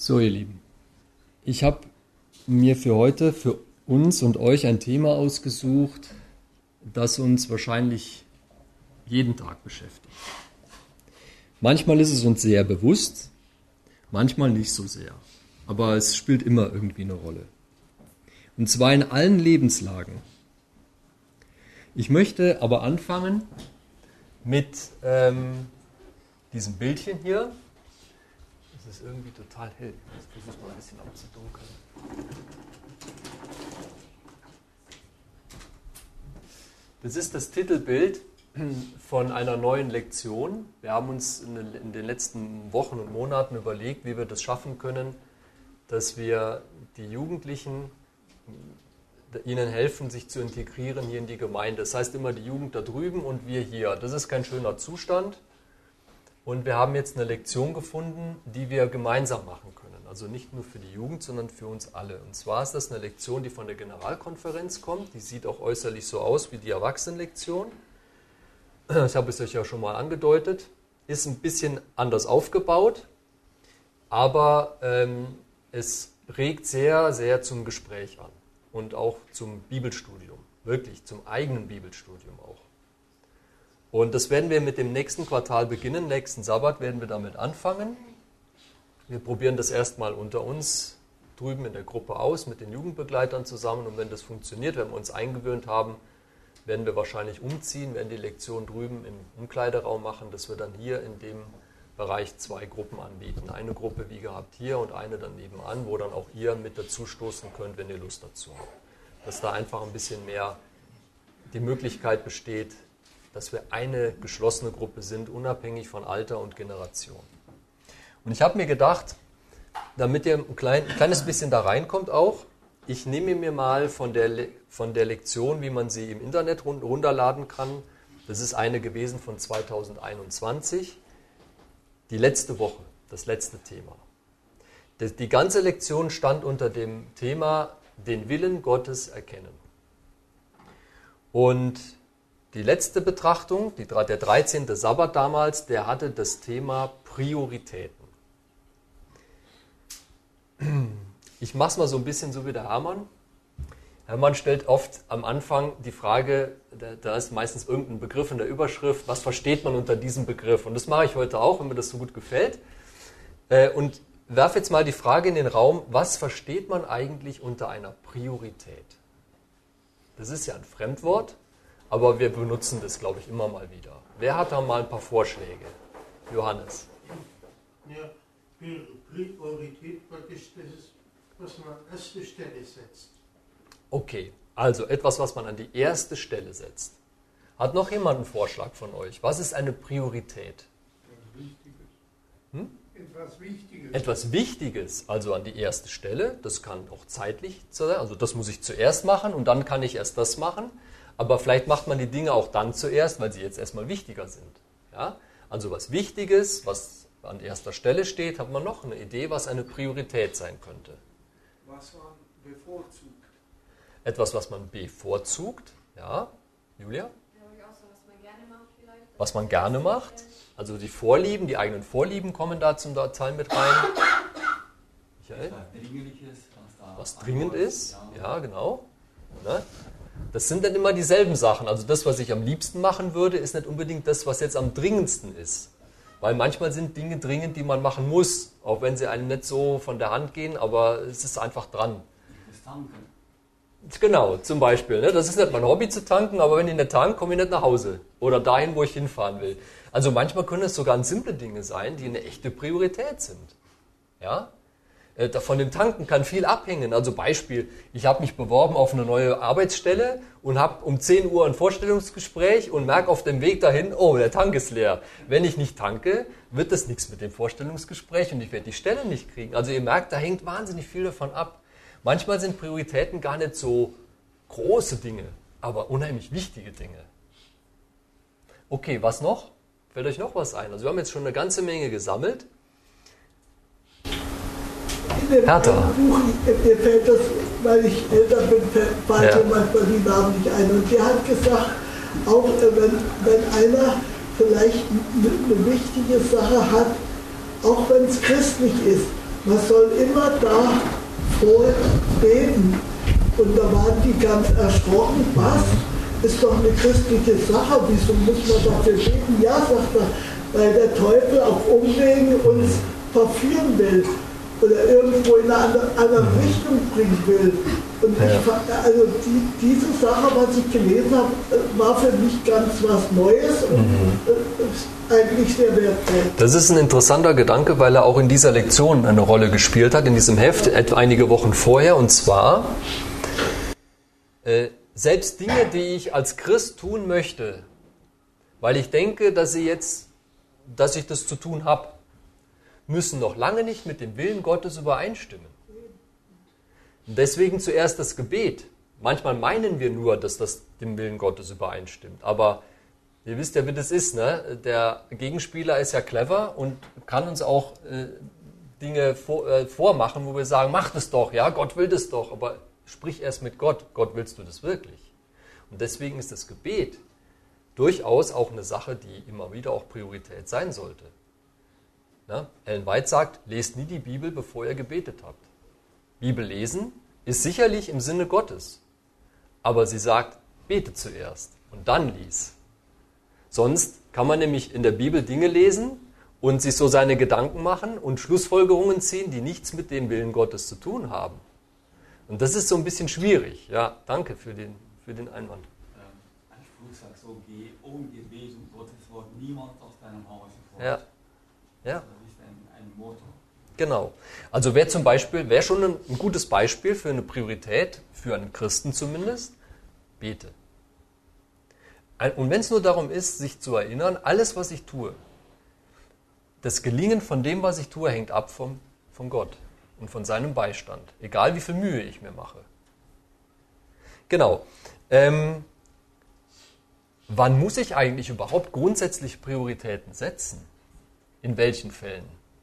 So, ihr Lieben, ich habe mir für heute, für uns und euch ein Thema ausgesucht, das uns wahrscheinlich jeden Tag beschäftigt. Manchmal ist es uns sehr bewusst, manchmal nicht so sehr, aber es spielt immer irgendwie eine Rolle. Und zwar in allen Lebenslagen. Ich möchte aber anfangen mit diesem Bildchen hier. Das ist irgendwie total hell. Jetzt versuche ich mal ein bisschen abzudunkeln. Das ist das Titelbild von einer neuen Lektion. Wir haben uns in den letzten Wochen und Monaten überlegt, wie wir das schaffen können, dass wir die Jugendlichen, ihnen helfen, sich zu integrieren hier in die Gemeinde. Das heißt immer die Jugend da drüben und wir hier. Das ist kein schöner Zustand. Und wir haben jetzt eine Lektion gefunden, die wir gemeinsam machen können. Also nicht nur für die Jugend, sondern für uns alle. Und zwar ist das eine Lektion, die von der Generalkonferenz kommt. Die sieht auch äußerlich so aus wie die Erwachsenenlektion. Ich habe es euch ja schon mal angedeutet. Ist ein bisschen anders aufgebaut, aber es regt sehr, sehr zum Gespräch an. Und auch zum Bibelstudium. Wirklich, zum eigenen Bibelstudium auch. Und das werden wir mit dem nächsten Quartal beginnen. Nächsten Sabbat werden wir damit anfangen. Wir probieren das erstmal unter uns drüben in der Gruppe aus, mit den Jugendbegleitern zusammen. Und wenn das funktioniert, wenn wir uns eingewöhnt haben, werden wir wahrscheinlich umziehen, werden die Lektion drüben im Umkleideraum machen, dass wir dann hier in dem Bereich 2 Gruppen anbieten. Eine Gruppe wie gehabt hier und eine dann nebenan, wo dann auch ihr mit dazu stoßen könnt, wenn ihr Lust dazu habt. Dass da einfach ein bisschen mehr die Möglichkeit besteht, dass wir eine geschlossene Gruppe sind, unabhängig von Alter und Generation. Und ich habe mir gedacht, damit ihr ein kleines bisschen da reinkommt auch, ich nehme mir mal von der Lektion, wie man sie im Internet runterladen kann, das ist eine gewesen von 2021, die letzte Woche, das letzte Thema. Die ganze Lektion stand unter dem Thema den Willen Gottes erkennen. Und die letzte Betrachtung, der 13. Sabbat damals, der hatte das Thema Prioritäten. Ich mache es mal so ein bisschen so wie der Hermann. Hermann stellt oft am Anfang die Frage, da ist meistens irgendein Begriff in der Überschrift, was versteht man unter diesem Begriff? Und das mache ich heute auch, wenn mir das so gut gefällt. Und werfe jetzt mal die Frage in den Raum, was versteht man eigentlich unter einer Priorität? Das ist ja ein Fremdwort. Aber wir benutzen das, glaube ich, immer mal wieder. Wer hat da mal ein paar Vorschläge? Johannes. Ja, Priorität praktisch, das ist, was man an erste Stelle setzt. Okay, also etwas, was man an die erste Stelle setzt. Hat noch jemand einen Vorschlag von euch? Was ist eine Priorität? Etwas Wichtiges. Etwas Wichtiges, also an die erste Stelle. Das kann auch zeitlich sein. Also das muss ich zuerst machen und dann kann ich erst das machen. Aber vielleicht macht man die Dinge auch dann zuerst, weil sie jetzt erstmal wichtiger sind. Ja? Also was Wichtiges, was an erster Stelle steht, hat man noch eine Idee, was eine Priorität sein könnte. Was man bevorzugt. Etwas, was man bevorzugt. Ja, Julia? Ja, auch so, was man gerne macht vielleicht. Was man gerne macht. Also die Vorlieben, die eigenen Vorlieben kommen da zum Teil mit rein. Michael? Was dringend ist. Ja, genau. Ne? Das sind dann immer dieselben Sachen. Also das, was ich am liebsten machen würde, ist nicht unbedingt das, was jetzt am dringendsten ist. Weil manchmal sind Dinge dringend, die man machen muss, auch wenn sie einem nicht so von der Hand gehen, aber es ist einfach dran. Das Tanken. Genau, zum Beispiel. Ne? Das ist nicht mein Hobby zu tanken, aber wenn ich nicht tanke, komme ich nicht nach Hause. Oder dahin, wo ich hinfahren will. Also manchmal können es sogar simple Dinge sein, die eine echte Priorität sind. Ja? Von dem Tanken kann viel abhängen. Also Beispiel, ich habe mich beworben auf eine neue Arbeitsstelle und habe um 10 Uhr ein Vorstellungsgespräch und merke auf dem Weg dahin, oh, der Tank ist leer. Wenn ich nicht tanke, wird das nichts mit dem Vorstellungsgespräch und ich werde die Stelle nicht kriegen. Also ihr merkt, da hängt wahnsinnig viel davon ab. Manchmal sind Prioritäten gar nicht so große Dinge, aber unheimlich wichtige Dinge. Okay, was noch? Fällt euch noch was ein? Also wir haben jetzt schon eine ganze Menge gesammelt. Hertha. Mir fällt das, weil ich älter bin, fällt mir manchmal die Namen nicht ein. Und der hat gesagt, auch wenn einer vielleicht eine wichtige Sache hat, auch wenn es christlich ist, man soll immer da vor beten. Und da waren die ganz erschrocken, was? Ist doch eine christliche Sache, wieso muss man dafür beten? Ja, sagt er, weil der Teufel auf Umwegen uns verführen will oder irgendwo in eine andere Richtung bringen will. Und also diese Sache, was ich gelesen habe, war für mich ganz was Neues und eigentlich sehr wertvoll. Das ist ein interessanter Gedanke, weil er auch in dieser Lektion eine Rolle gespielt hat, in diesem Heft, etwa einige Wochen vorher. Und zwar, selbst Dinge, die ich als Christ tun möchte, weil ich denke, dass ich das zu tun habe, müssen noch lange nicht mit dem Willen Gottes übereinstimmen. Und deswegen zuerst das Gebet. Manchmal meinen wir nur, dass das dem Willen Gottes übereinstimmt. Aber ihr wisst ja, wie das ist, ne? Der Gegenspieler ist ja clever und kann uns auch Dinge vormachen, wo wir sagen, mach das doch, ja, Gott will das doch. Aber sprich erst mit Gott. Gott, willst du das wirklich? Und deswegen ist das Gebet durchaus auch eine Sache, die immer wieder auch Priorität sein sollte. Na? Ellen White sagt, lest nie die Bibel, bevor ihr gebetet habt. Bibel lesen ist sicherlich im Sinne Gottes. Aber sie sagt, bete zuerst und dann lies. Sonst kann man nämlich in der Bibel Dinge lesen und sich so seine Gedanken machen und Schlussfolgerungen ziehen, die nichts mit dem Willen Gottes zu tun haben. Und das ist so ein bisschen schwierig. Ja, danke für den Einwand. Ein Spruch sagt so, geh ohne Gebet und Gottes Wort niemand aus deinem Hause fort. Ja. Das ist ein Motto. Genau. Also wäre schon ein gutes Beispiel für eine Priorität, für einen Christen zumindest, bete. Und wenn es nur darum ist, sich zu erinnern, alles, was ich tue, das Gelingen von dem, was ich tue, hängt ab von Gott und von seinem Beistand, egal wie viel Mühe ich mir mache. Genau. Wann muss ich eigentlich überhaupt grundsätzlich Prioritäten setzen? In welchen Fällen?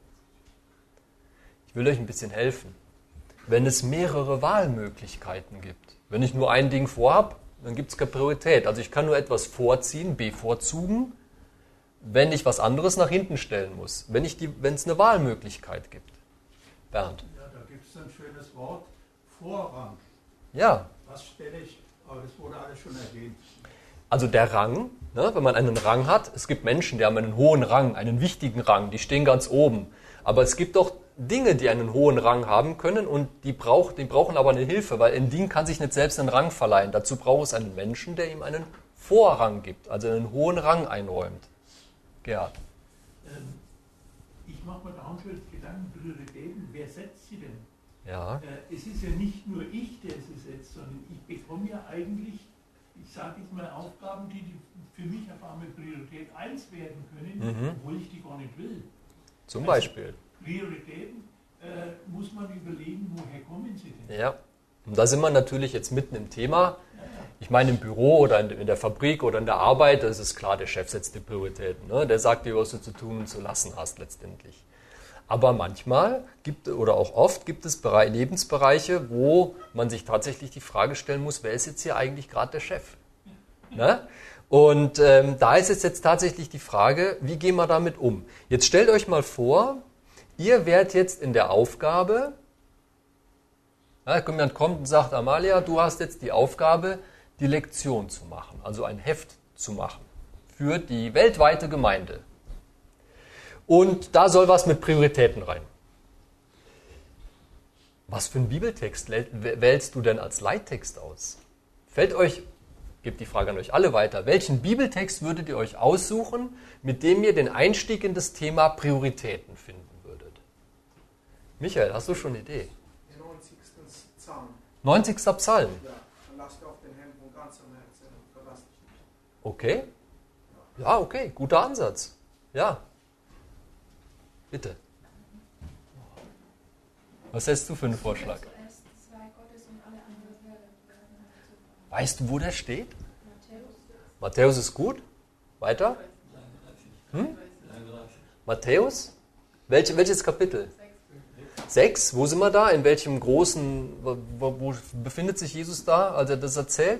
Ich will euch ein bisschen helfen. Wenn es mehrere Wahlmöglichkeiten gibt, wenn ich nur ein Ding vorhabe, dann gibt es keine Priorität. Also ich kann nur etwas vorziehen, bevorzugen, wenn ich was anderes nach hinten stellen muss, wenn es eine Wahlmöglichkeit gibt. Bernd. Ja, da gibt es ein schönes Wort, Vorrang. Ja. Was stelle ich, aber das wurde alles schon erwähnt. Also der Rang, ne, wenn man einen Rang hat, es gibt Menschen, die haben einen hohen Rang, einen wichtigen Rang, die stehen ganz oben. Aber es gibt auch Dinge, die einen hohen Rang haben können und die brauchen aber eine Hilfe, weil ein Ding kann sich nicht selbst einen Rang verleihen. Dazu braucht es einen Menschen, der ihm einen Vorrang gibt, also einen hohen Rang einräumt. Gerhard. Ich mache mir da auch schon Gedanken, Prioritäten, wer setzt sie denn? Ja. Es ist ja nicht nur ich, der sie setzt, sondern ich bekomme ja eigentlich, ich sage jetzt mal, Aufgaben, die für mich auf einmal Priorität 1 werden können, obwohl ich die gar nicht will. Zum Beispiel. Prioritäten muss man überlegen, woher kommen sie denn? Ja, und da sind wir natürlich jetzt mitten im Thema. Ich meine, im Büro oder in der Fabrik oder in der Arbeit, das ist klar, der Chef setzt die Prioritäten. Ne? Der sagt dir, was du zu tun und zu lassen hast letztendlich. Aber manchmal oder auch oft gibt es Lebensbereiche, wo man sich tatsächlich die Frage stellen muss, wer ist jetzt hier eigentlich gerade der Chef? Ne? Und da ist jetzt tatsächlich die Frage, wie gehen wir damit um? Jetzt stellt euch mal vor, ihr wärt jetzt in der Aufgabe, jemand kommt und sagt, Amalia, du hast jetzt die Aufgabe, die Lektion zu machen, also ein Heft zu machen für die weltweite Gemeinde. Und da soll was mit Prioritäten rein. Was für einen Bibeltext wählst du denn als Leittext aus? Fällt euch, ich gebe die Frage an euch alle weiter, welchen Bibeltext würdet ihr euch aussuchen, mit dem ihr den Einstieg in das Thema Prioritäten finden würdet? Michael, hast du schon eine Idee? 90. Psalm. 90. Psalm. Ja, verlass dich auf den Herrn von ganzem Herzen und verlass dich nicht. Okay. Ja, okay, guter Ansatz. Ja. Bitte. Was hättest du für einen Vorschlag? Weißt du, wo der steht? Matthäus ist gut. Weiter? Matthäus? Welches Kapitel? 6. Wo sind wir da? In welchem großen, wo befindet sich Jesus da, als er das erzählt?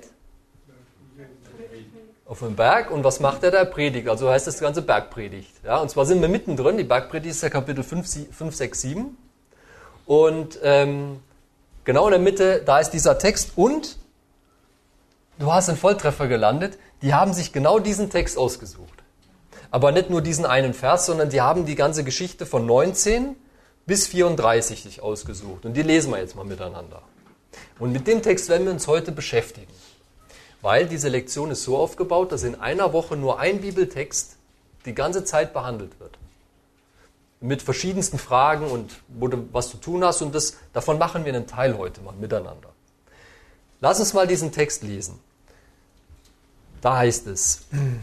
Auf dem Berg. Und was macht er da? Predigt. Also heißt das ganze Bergpredigt. Ja, und zwar sind wir mittendrin. Die Bergpredigt ist ja Kapitel 5, 6, 7. Und genau in der Mitte, da ist dieser Text und du hast einen Volltreffer gelandet. Die haben sich genau diesen Text ausgesucht. Aber nicht nur diesen einen Vers, sondern die haben die ganze Geschichte von 19 bis 34 sich ausgesucht. Und die lesen wir jetzt mal miteinander. Und mit dem Text werden wir uns heute beschäftigen. Weil diese Lektion ist so aufgebaut, dass in einer Woche nur ein Bibeltext die ganze Zeit behandelt wird. Mit verschiedensten Fragen und wo du was zu tun hast. Und davon machen wir einen Teil heute mal miteinander. Lass uns mal diesen Text lesen. Da heißt es: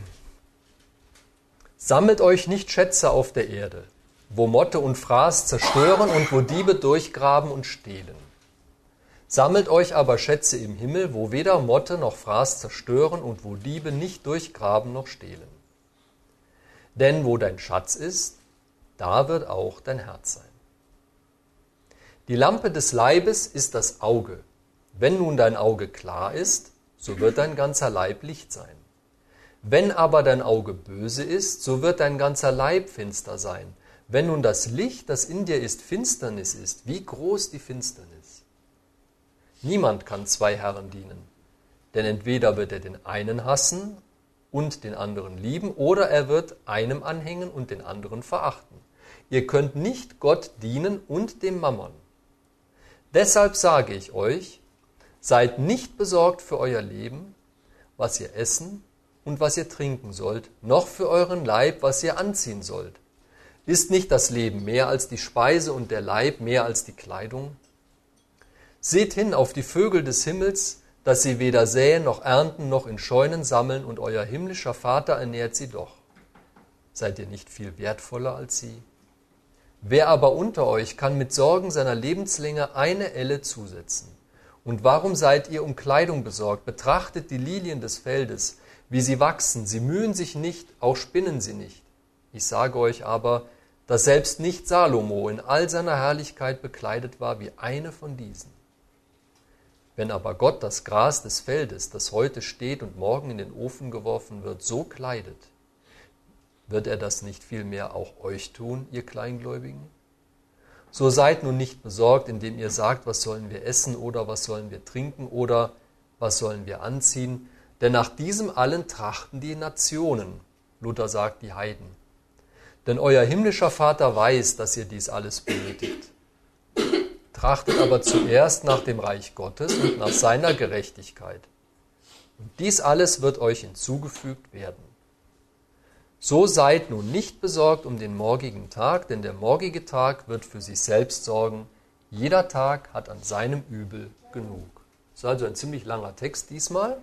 Sammelt euch nicht Schätze auf der Erde, wo Motte und Fraß zerstören und wo Diebe durchgraben und stehlen. Sammelt euch aber Schätze im Himmel, wo weder Motte noch Fraß zerstören und wo Diebe nicht durchgraben noch stehlen. Denn wo dein Schatz ist, da wird auch dein Herz sein. Die Lampe des Leibes ist das Auge. Wenn nun dein Auge klar ist, so wird dein ganzer Leib Licht sein. Wenn aber dein Auge böse ist, so wird dein ganzer Leib finster sein. Wenn nun das Licht, das in dir ist, Finsternis ist, wie groß die Finsternis. Niemand kann zwei Herren dienen, denn entweder wird er den einen hassen und den anderen lieben, oder er wird einem anhängen und den anderen verachten. Ihr könnt nicht Gott dienen und dem Mammon. Deshalb sage ich euch, seid nicht besorgt für euer Leben, was ihr essen und was ihr trinken sollt, noch für euren Leib, was ihr anziehen sollt. Ist nicht das Leben mehr als die Speise und der Leib mehr als die Kleidung? Seht hin auf die Vögel des Himmels, dass sie weder säen noch ernten noch in Scheunen sammeln, und euer himmlischer Vater ernährt sie doch. Seid ihr nicht viel wertvoller als sie? Wer aber unter euch kann mit Sorgen seiner Lebenslänge eine Elle zusetzen? Und warum seid ihr um Kleidung besorgt? Betrachtet die Lilien des Feldes, wie sie wachsen. Sie mühen sich nicht, auch spinnen sie nicht. Ich sage euch aber, dass selbst nicht Salomo in all seiner Herrlichkeit bekleidet war wie eine von diesen. Wenn aber Gott das Gras des Feldes, das heute steht und morgen in den Ofen geworfen wird, so kleidet, wird er das nicht vielmehr auch euch tun, ihr Kleingläubigen? So seid nun nicht besorgt, indem ihr sagt, was sollen wir essen oder was sollen wir trinken oder was sollen wir anziehen, denn nach diesem allen trachten die Nationen. Luther sagt die Heiden. Denn euer himmlischer Vater weiß, dass ihr dies alles benötigt. Trachtet aber zuerst nach dem Reich Gottes und nach seiner Gerechtigkeit. Und dies alles wird euch hinzugefügt werden. So seid nun nicht besorgt um den morgigen Tag, denn der morgige Tag wird für sich selbst sorgen. Jeder Tag hat an seinem Übel genug. Das ist also ein ziemlich langer Text diesmal.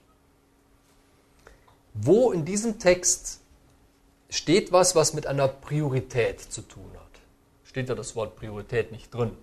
Wo in diesem Text steht was mit einer Priorität zu tun hat? Steht ja das Wort Priorität nicht drin.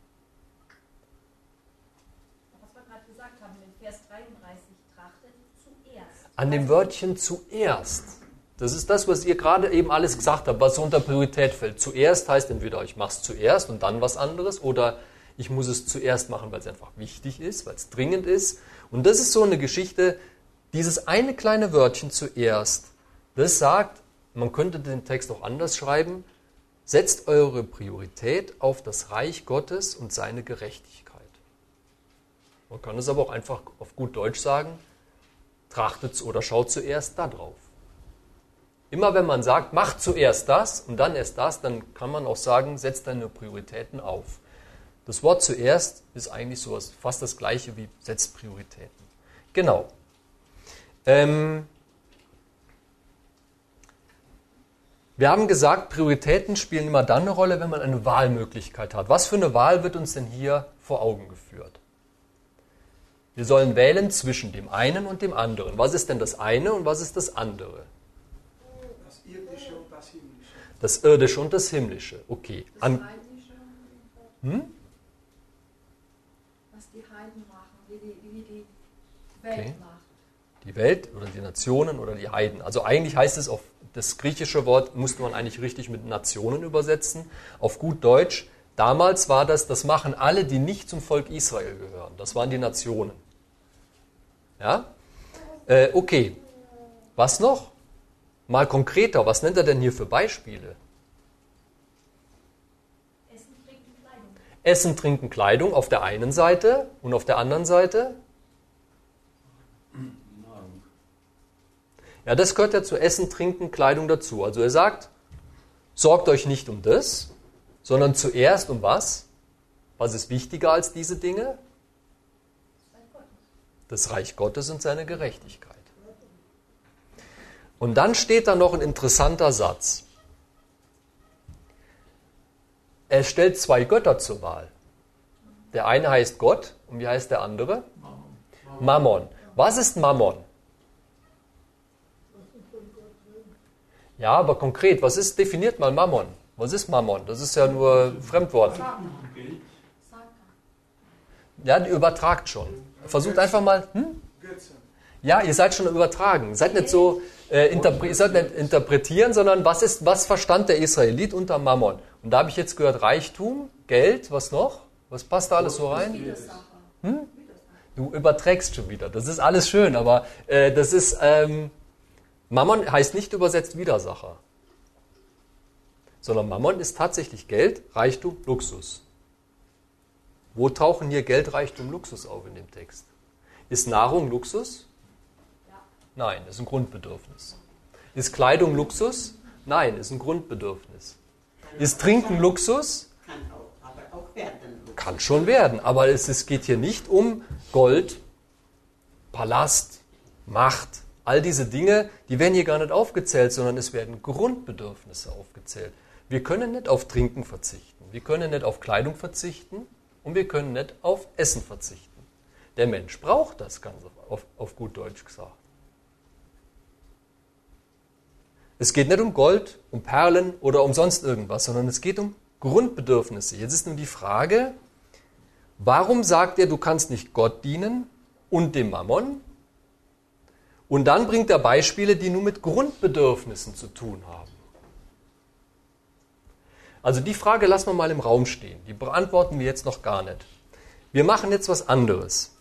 Was wir gerade gesagt haben, in Vers 33, trachtet zuerst. An dem Wörtchen zuerst. Das ist das, was ihr gerade eben alles gesagt habt, was unter Priorität fällt. Zuerst heißt entweder ich mache es zuerst und dann was anderes, oder ich muss es zuerst machen, weil es einfach wichtig ist, weil es dringend ist. Und das ist so eine Geschichte, dieses eine kleine Wörtchen zuerst, das sagt, man könnte den Text auch anders schreiben, setzt eure Priorität auf das Reich Gottes und seine Gerechtigkeit. Man kann es aber auch einfach auf gut Deutsch sagen, trachtet oder schaut zuerst da drauf. Immer wenn man sagt, mach zuerst das und dann erst das, dann kann man auch sagen, setz deine Prioritäten auf. Das Wort zuerst ist eigentlich sowas, fast das gleiche wie setzt Prioritäten. Genau. Wir haben gesagt, Prioritäten spielen immer dann eine Rolle, wenn man eine Wahlmöglichkeit hat. Was für eine Wahl wird uns denn hier vor Augen geführt? Wir sollen wählen zwischen dem einen und dem anderen. Was ist denn das eine und was ist das andere? Das Irdische und das Himmlische. Das Irdische und das Himmlische. Okay. Das Heidnische, was die Heiden machen, wie die Welt Okay. macht. Die Welt oder die Nationen oder die Heiden. Also eigentlich heißt es, auf das griechische Wort musste man eigentlich richtig mit Nationen übersetzen. Auf gut Deutsch, damals war das machen alle, die nicht zum Volk Israel gehören. Das waren die Nationen. Ja? Okay. Was noch? Mal konkreter, was nennt er denn hier für Beispiele? Essen, Trinken, Kleidung. Essen, Trinken, Kleidung auf der einen Seite und auf der anderen Seite? Ja, das gehört ja zu Essen, Trinken, Kleidung dazu. Also er sagt, sorgt euch nicht um das, sondern zuerst um was? Was ist wichtiger als diese Dinge? Das Reich Gottes und seine Gerechtigkeit. Und dann steht da noch ein interessanter Satz. Er stellt zwei Götter zur Wahl. Der eine heißt Gott und wie heißt der andere? Mammon. Was ist Mammon? Ja, aber konkret, definiert mal Mammon? Was ist Mammon? Das ist ja nur Fremdwort. Ja, die übertragt schon. Versucht einfach mal. Ja, ihr seid schon übertragen. Seid nicht so, ihr sollt nicht interpretieren, sondern was verstand der Israelit unter Mammon? Und da habe ich jetzt gehört, Reichtum, Geld, was noch? Was passt da alles so rein? Du überträgst schon wieder. Das ist alles schön, aber das ist, Mammon heißt nicht übersetzt Widersacher. Sondern Mammon ist tatsächlich Geld, Reichtum, Luxus. Wo tauchen hier Geld, Reichtum, Luxus auf in dem Text? Ist Nahrung Luxus? Nein, ist ein Grundbedürfnis. Ist Kleidung Luxus? Nein, ist ein Grundbedürfnis. Ist Trinken Luxus? Kann auch, aber auch werden. Kann schon werden, aber es geht hier nicht um Gold, Palast, Macht. All diese Dinge, die werden hier gar nicht aufgezählt, sondern es werden Grundbedürfnisse aufgezählt. Wir können nicht auf Trinken verzichten, wir können nicht auf Kleidung verzichten und wir können nicht auf Essen verzichten. Der Mensch braucht das Ganze, auf gut Deutsch gesagt. Es geht nicht um Gold, um Perlen oder um sonst irgendwas, sondern es geht um Grundbedürfnisse. Jetzt ist nun die Frage, warum sagt er, du kannst nicht Gott dienen und dem Mammon? Und dann bringt er Beispiele, die nur mit Grundbedürfnissen zu tun haben. Also die Frage lassen wir mal im Raum stehen. Die beantworten wir jetzt noch gar nicht. Wir machen jetzt was anderes.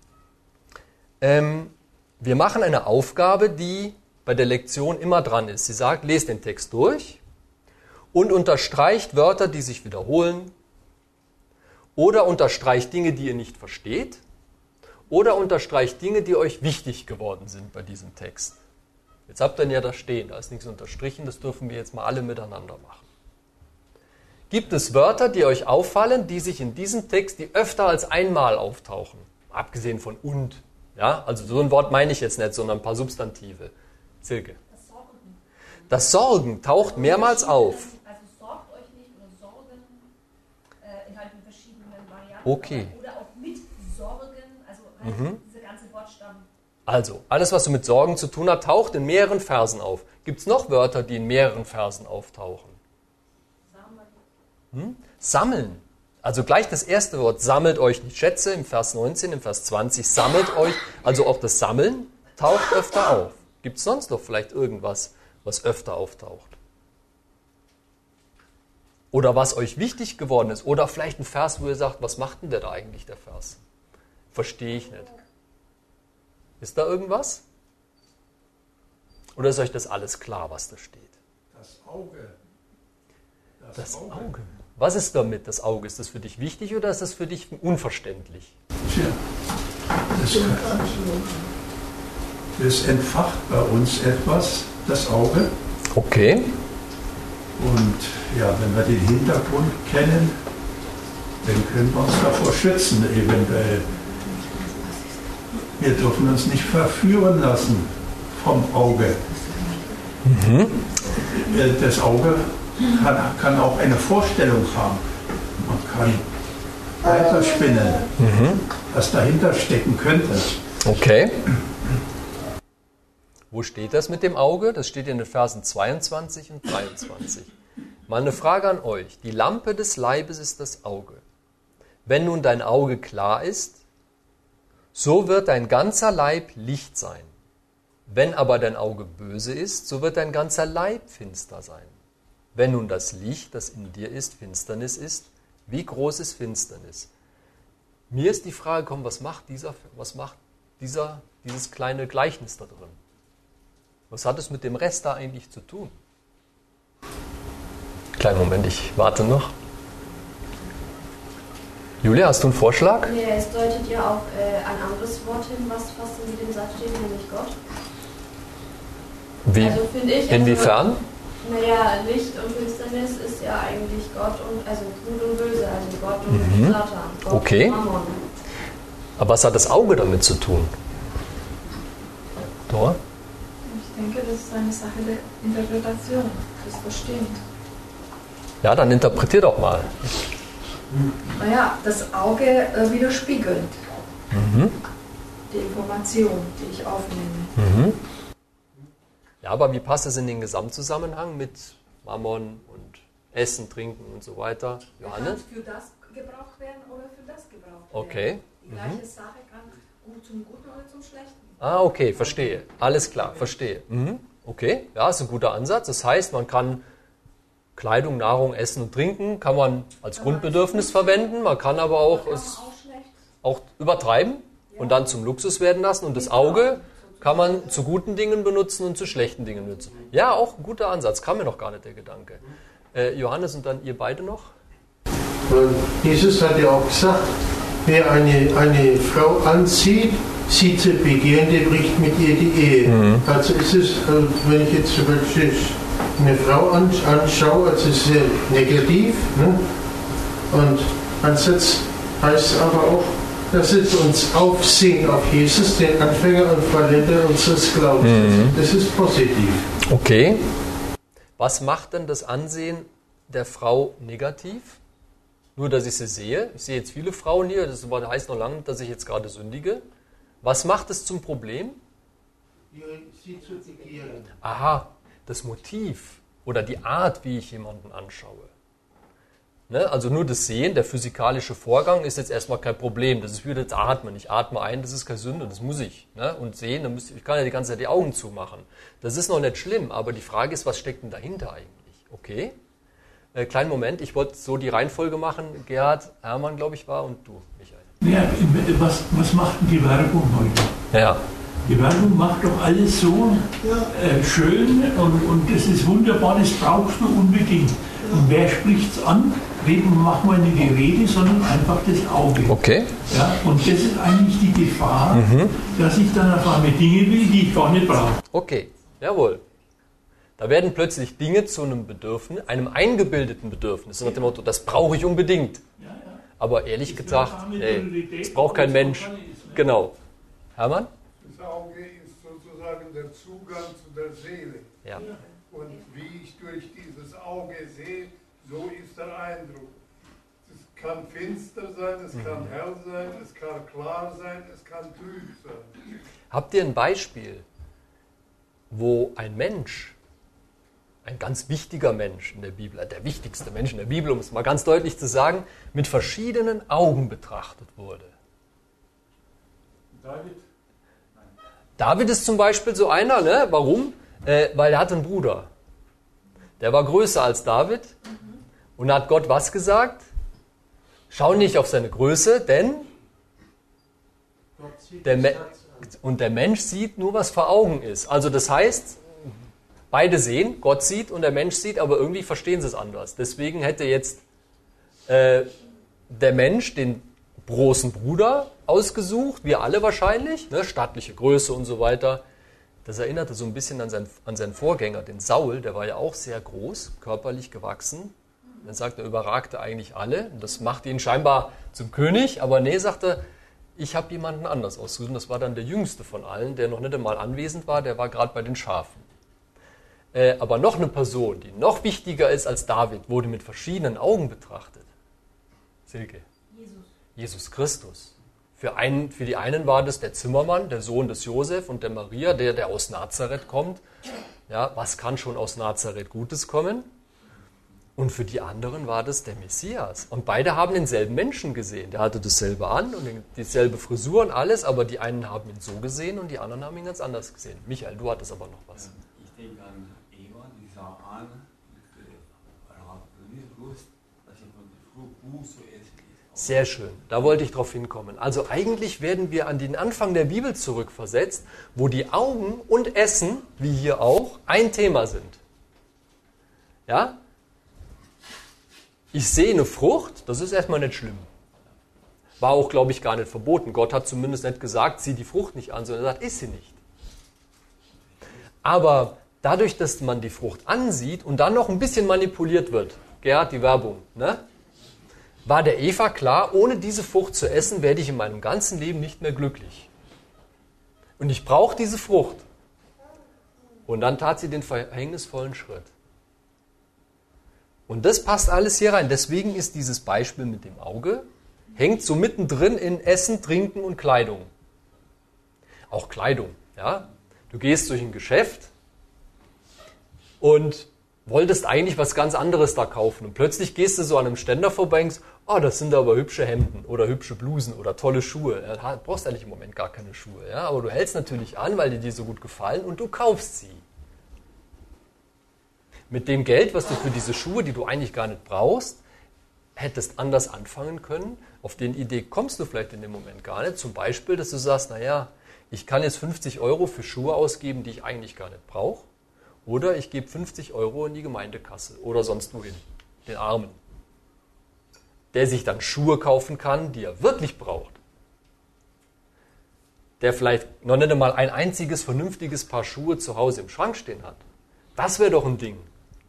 Wir machen eine Aufgabe, die bei der Lektion immer dran ist. Sie sagt, lest den Text durch und unterstreicht Wörter, die sich wiederholen oder unterstreicht Dinge, die ihr nicht versteht oder unterstreicht Dinge, die euch wichtig geworden sind bei diesem Text. Jetzt habt ihr ihn ja da stehen, da ist nichts unterstrichen, das dürfen wir jetzt mal alle miteinander machen. Gibt es Wörter, die euch auffallen, die sich in diesem Text, die öfter als einmal auftauchen? Abgesehen von und. Ja? Also so ein Wort meine ich jetzt nicht, sondern ein paar Substantive. Silke. Das Sorgen taucht mehrmals auf. Also sorgt euch nicht oder Sorgen enthalten verschiedene Varianten. Okay. Oder auch mit Sorgen, also dieser ganze Wortstamm. Also, alles, was mit Sorgen zu tun hat, taucht in mehreren Versen auf. Gibt es noch Wörter, die in mehreren Versen auftauchen? Sammeln. Also gleich das erste Wort, sammelt euch nicht Schätze, im Vers 19, im Vers 20, sammelt euch. Also auch das Sammeln taucht öfter auf. Gibt es sonst noch vielleicht irgendwas, was öfter auftaucht? Oder was euch wichtig geworden ist? Oder vielleicht ein Vers, wo ihr sagt, was macht denn der da eigentlich, der Vers? Verstehe ich nicht. Ist da irgendwas? Oder ist euch das alles klar, was da steht? Das Auge. Das Auge. Was ist damit, das Auge? Ist das für dich wichtig oder ist das für dich unverständlich? Tja, das entfacht bei uns etwas, das Auge. Okay. Und ja, wenn wir den Hintergrund kennen, dann können wir uns davor schützen, eventuell. Wir dürfen uns nicht verführen lassen vom Auge. Das Auge kann auch eine Vorstellung haben. Man kann weiterspinnen, was dahinter stecken könnte. Okay. Wo steht das mit dem Auge? Das steht in den Versen 22 und 23. Mal eine Frage an euch. Die Lampe des Leibes ist das Auge. Wenn nun dein Auge klar ist, so wird dein ganzer Leib Licht sein. Wenn aber dein Auge böse ist, so wird dein ganzer Leib finster sein. Wenn nun das Licht, das in dir ist, Finsternis ist, wie groß ist Finsternis? Mir ist die Frage gekommen, was macht dieses kleine Gleichnis da drin? Was hat es mit dem Rest da eigentlich zu tun? Kleinen Moment, ich warte noch. Julia, hast du einen Vorschlag? Nee, es deutet ja auch ein anderes Wort hin, was fast in dem Satz steht, nämlich Gott. Wie? Also finde ich. Inwiefern? Naja, Licht und Finsternis ist ja eigentlich Gott und, also Gut und Böse, also Gott und Satan. Gott Okay. und Mammon. Aber was hat das Auge damit zu tun? Dora? Ich denke, das ist eine Sache der Interpretation, des Verstehens. Ja, dann interpretier doch mal. Naja, das Auge widerspiegelt die Information, die ich aufnehme. Ja, aber wie passt das in den Gesamtzusammenhang mit Mammon und Essen, Trinken und so weiter? Johannes? Kann für das gebraucht werden oder für das gebraucht werden. Okay. Die gleiche Sache kann gut zum Guten oder zum Schlechten. Ah, okay, verstehe. Alles klar, verstehe. Okay, ja, ist ein guter Ansatz. Das heißt, man kann Kleidung, Nahrung, Essen und Trinken kann man als Grundbedürfnis verwenden. Man kann aber auch es auch übertreiben und dann zum Luxus werden lassen. Und das Auge kann man zu guten Dingen benutzen und zu schlechten Dingen benutzen. Ja, auch ein guter Ansatz. Kam mir noch gar nicht der Gedanke. Johannes und dann ihr beide noch? Jesus hat ja auch gesagt, wer eine Frau anzieht, sie zu begehren, der bricht mit ihr die Ehe. Also ist es, wenn ich jetzt zum Beispiel eine Frau anschaue, also sehr negativ. Ne? Und Ansatz heißt aber auch, dass es uns aufsehen auf Jesus, den Anfänger und Vollender unseres Glaubens. Das ist positiv. Okay. Was macht denn das Ansehen der Frau negativ? Nur, dass ich sie sehe. Ich sehe jetzt viele Frauen hier, das heißt noch lange nicht, dass ich jetzt gerade sündige. Was macht es zum Problem? Sie zu begehren. Aha, das Motiv oder die Art, wie ich jemanden anschaue. Ne? Also nur das Sehen, der physikalische Vorgang ist jetzt erstmal kein Problem. Das ist wie das Atmen. Ich atme ein, das ist keine Sünde, das muss ich. Ne? Und sehen, ich kann ja die ganze Zeit die Augen zumachen. Das ist noch nicht schlimm, aber die Frage ist, was steckt denn dahinter eigentlich? Okay, kleinen Moment, ich wollte so die Reihenfolge machen. Gerhard, Hermann, glaube ich, war und du, Michael. Ja, was macht denn die Werbung heute? Ja. Die Werbung macht doch alles so schön und das ist wunderbar, das brauchst du unbedingt. Und wer spricht es an? Machen wir nicht die Rede, sondern einfach das Auge. Okay. Ja, und das ist eigentlich die Gefahr, dass ich dann auf einmal Dinge will, die ich gar nicht brauche. Okay, jawohl. Da werden plötzlich Dinge zu einem Bedürfnis, einem eingebildeten Bedürfnis. Nach dem Motto, das brauche ich unbedingt. Aber ehrlich gesagt, das braucht kein Mensch. Genau. Hermann? Das Auge ist sozusagen der Zugang zu der Seele. Ja. Und wie ich durch dieses Auge sehe, so ist der Eindruck. Es kann finster sein, es kann hell sein, es kann klar sein, es kann trüb sein. Habt ihr ein Beispiel, wo ein Mensch, ein ganz wichtiger Mensch in der Bibel, der wichtigste Mensch in der Bibel, um es mal ganz deutlich zu sagen, mit verschiedenen Augen betrachtet wurde? David? David ist zum Beispiel so einer, ne? Warum? Weil er hatte einen Bruder. Der war größer als David. Und da hat Gott was gesagt? Schau nicht auf seine Größe, denn der Mensch sieht nur, was vor Augen ist. Also das heißt, beide sehen, Gott sieht und der Mensch sieht, aber irgendwie verstehen sie es anders. Deswegen hätte jetzt der Mensch den großen Bruder ausgesucht, wir alle wahrscheinlich, ne, stattliche Größe und so weiter. Das erinnerte so ein bisschen an seinen Vorgänger, den Saul, der war ja auch sehr groß, körperlich gewachsen. Er sagt, er überragte eigentlich alle. Und das machte ihn scheinbar zum König, aber nee, sagte, ich habe jemanden anders ausgesucht. Und das war dann der jüngste von allen, der noch nicht einmal anwesend war, der war gerade bei den Schafen. Aber noch eine Person, die noch wichtiger ist als David, wurde mit verschiedenen Augen betrachtet. Silke. Jesus Christus. Für die einen war das der Zimmermann, der Sohn des Josef und der Maria, der aus Nazareth kommt. Ja, was kann schon aus Nazareth Gutes kommen? Und für die anderen war das der Messias. Und beide haben denselben Menschen gesehen. Der hatte dasselbe an und dieselbe Frisur und alles, aber die einen haben ihn so gesehen und die anderen haben ihn ganz anders gesehen. Michael, du hattest aber noch was. Ich denke an Eva, die sah an, hat nicht gewusst, dass sie von der Frucht gut zu essen ist. Sehr schön, da wollte ich drauf hinkommen. Also eigentlich werden wir an den Anfang der Bibel zurückversetzt, wo die Augen und Essen, wie hier auch, ein Thema sind. Ja? Ich sehe eine Frucht, das ist erstmal nicht schlimm. War auch, glaube ich, gar nicht verboten. Gott hat zumindest nicht gesagt, zieh die Frucht nicht an, sondern er sagt, iss sie nicht. Aber dadurch, dass man die Frucht ansieht und dann noch ein bisschen manipuliert wird, Gerhard, die Werbung, ne? War der Eva klar, ohne diese Frucht zu essen, werde ich in meinem ganzen Leben nicht mehr glücklich. Und ich brauche diese Frucht. Und dann tat sie den verhängnisvollen Schritt. Und das passt alles hier rein. Deswegen ist dieses Beispiel mit dem Auge, hängt so mittendrin in Essen, Trinken und Kleidung. Auch Kleidung, ja. Du gehst durch ein Geschäft und wolltest eigentlich was ganz anderes da kaufen. Und plötzlich gehst du so an einem Ständer vorbei und denkst, oh, das sind aber hübsche Hemden oder hübsche Blusen oder tolle Schuhe. Du brauchst eigentlich im Moment gar keine Schuhe, ja. Aber du hältst natürlich an, weil dir so gut gefallen und du kaufst sie. Mit dem Geld, was du für diese Schuhe, die du eigentlich gar nicht brauchst, hättest anders anfangen können. Auf den Idee kommst du vielleicht in dem Moment gar nicht. Zum Beispiel, dass du sagst, naja, ich kann jetzt 50 € für Schuhe ausgeben, die ich eigentlich gar nicht brauche. Oder ich gebe 50 € in die Gemeindekasse oder sonst wohin, den Armen. Der sich dann Schuhe kaufen kann, die er wirklich braucht. Der vielleicht noch nicht einmal ein einziges vernünftiges Paar Schuhe zu Hause im Schrank stehen hat. Das wäre doch ein Ding.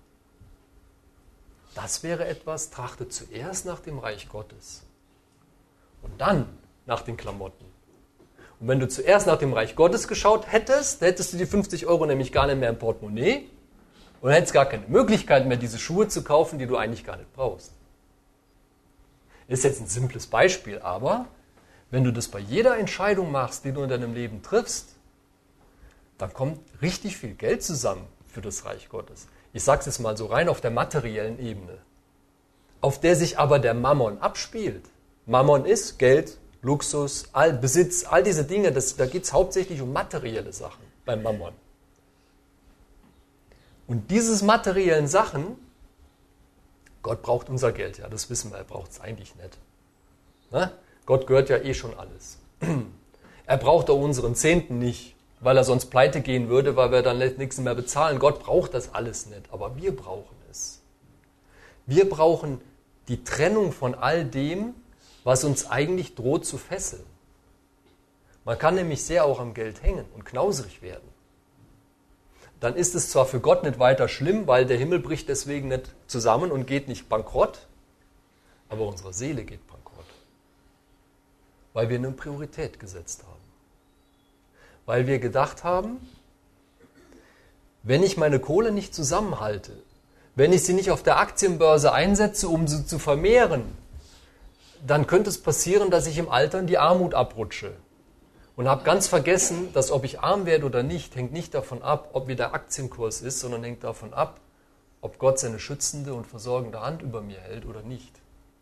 Das wäre etwas, trachtet zuerst nach dem Reich Gottes und dann nach den Klamotten. Und wenn du zuerst nach dem Reich Gottes geschaut hättest, hättest du die 50 € nämlich gar nicht mehr im Portemonnaie und hättest gar keine Möglichkeit mehr, diese Schuhe zu kaufen, die du eigentlich gar nicht brauchst. Ist jetzt ein simples Beispiel, aber wenn du das bei jeder Entscheidung machst, die du in deinem Leben triffst, dann kommt richtig viel Geld zusammen für das Reich Gottes. Ich sage es jetzt mal so rein auf der materiellen Ebene, auf der sich aber der Mammon abspielt. Mammon ist Geld, Luxus, Besitz, all diese Dinge, da geht es hauptsächlich um materielle Sachen beim Mammon. Und diese materiellen Sachen, Gott braucht unser Geld, ja, das wissen wir, er braucht es eigentlich nicht. Ne? Gott gehört ja eh schon alles. Er braucht auch unseren Zehnten nicht, weil er sonst pleite gehen würde, weil wir dann nichts mehr bezahlen. Gott braucht das alles nicht, aber wir brauchen es. Wir brauchen die Trennung von all dem, was uns eigentlich droht zu fesseln. Man kann nämlich sehr auch am Geld hängen und knauserig werden. Dann ist es zwar für Gott nicht weiter schlimm, weil der Himmel bricht deswegen nicht zusammen und geht nicht bankrott, aber unsere Seele geht bankrott, weil wir eine Priorität gesetzt haben. Weil wir gedacht haben, wenn ich meine Kohle nicht zusammenhalte, wenn ich sie nicht auf der Aktienbörse einsetze, um sie zu vermehren, dann könnte es passieren, dass ich im Alter in die Armut abrutsche. Und habe ganz vergessen, dass ob ich arm werde oder nicht, hängt nicht davon ab, ob wie der Aktienkurs ist, sondern hängt davon ab, ob Gott seine schützende und versorgende Hand über mir hält oder nicht.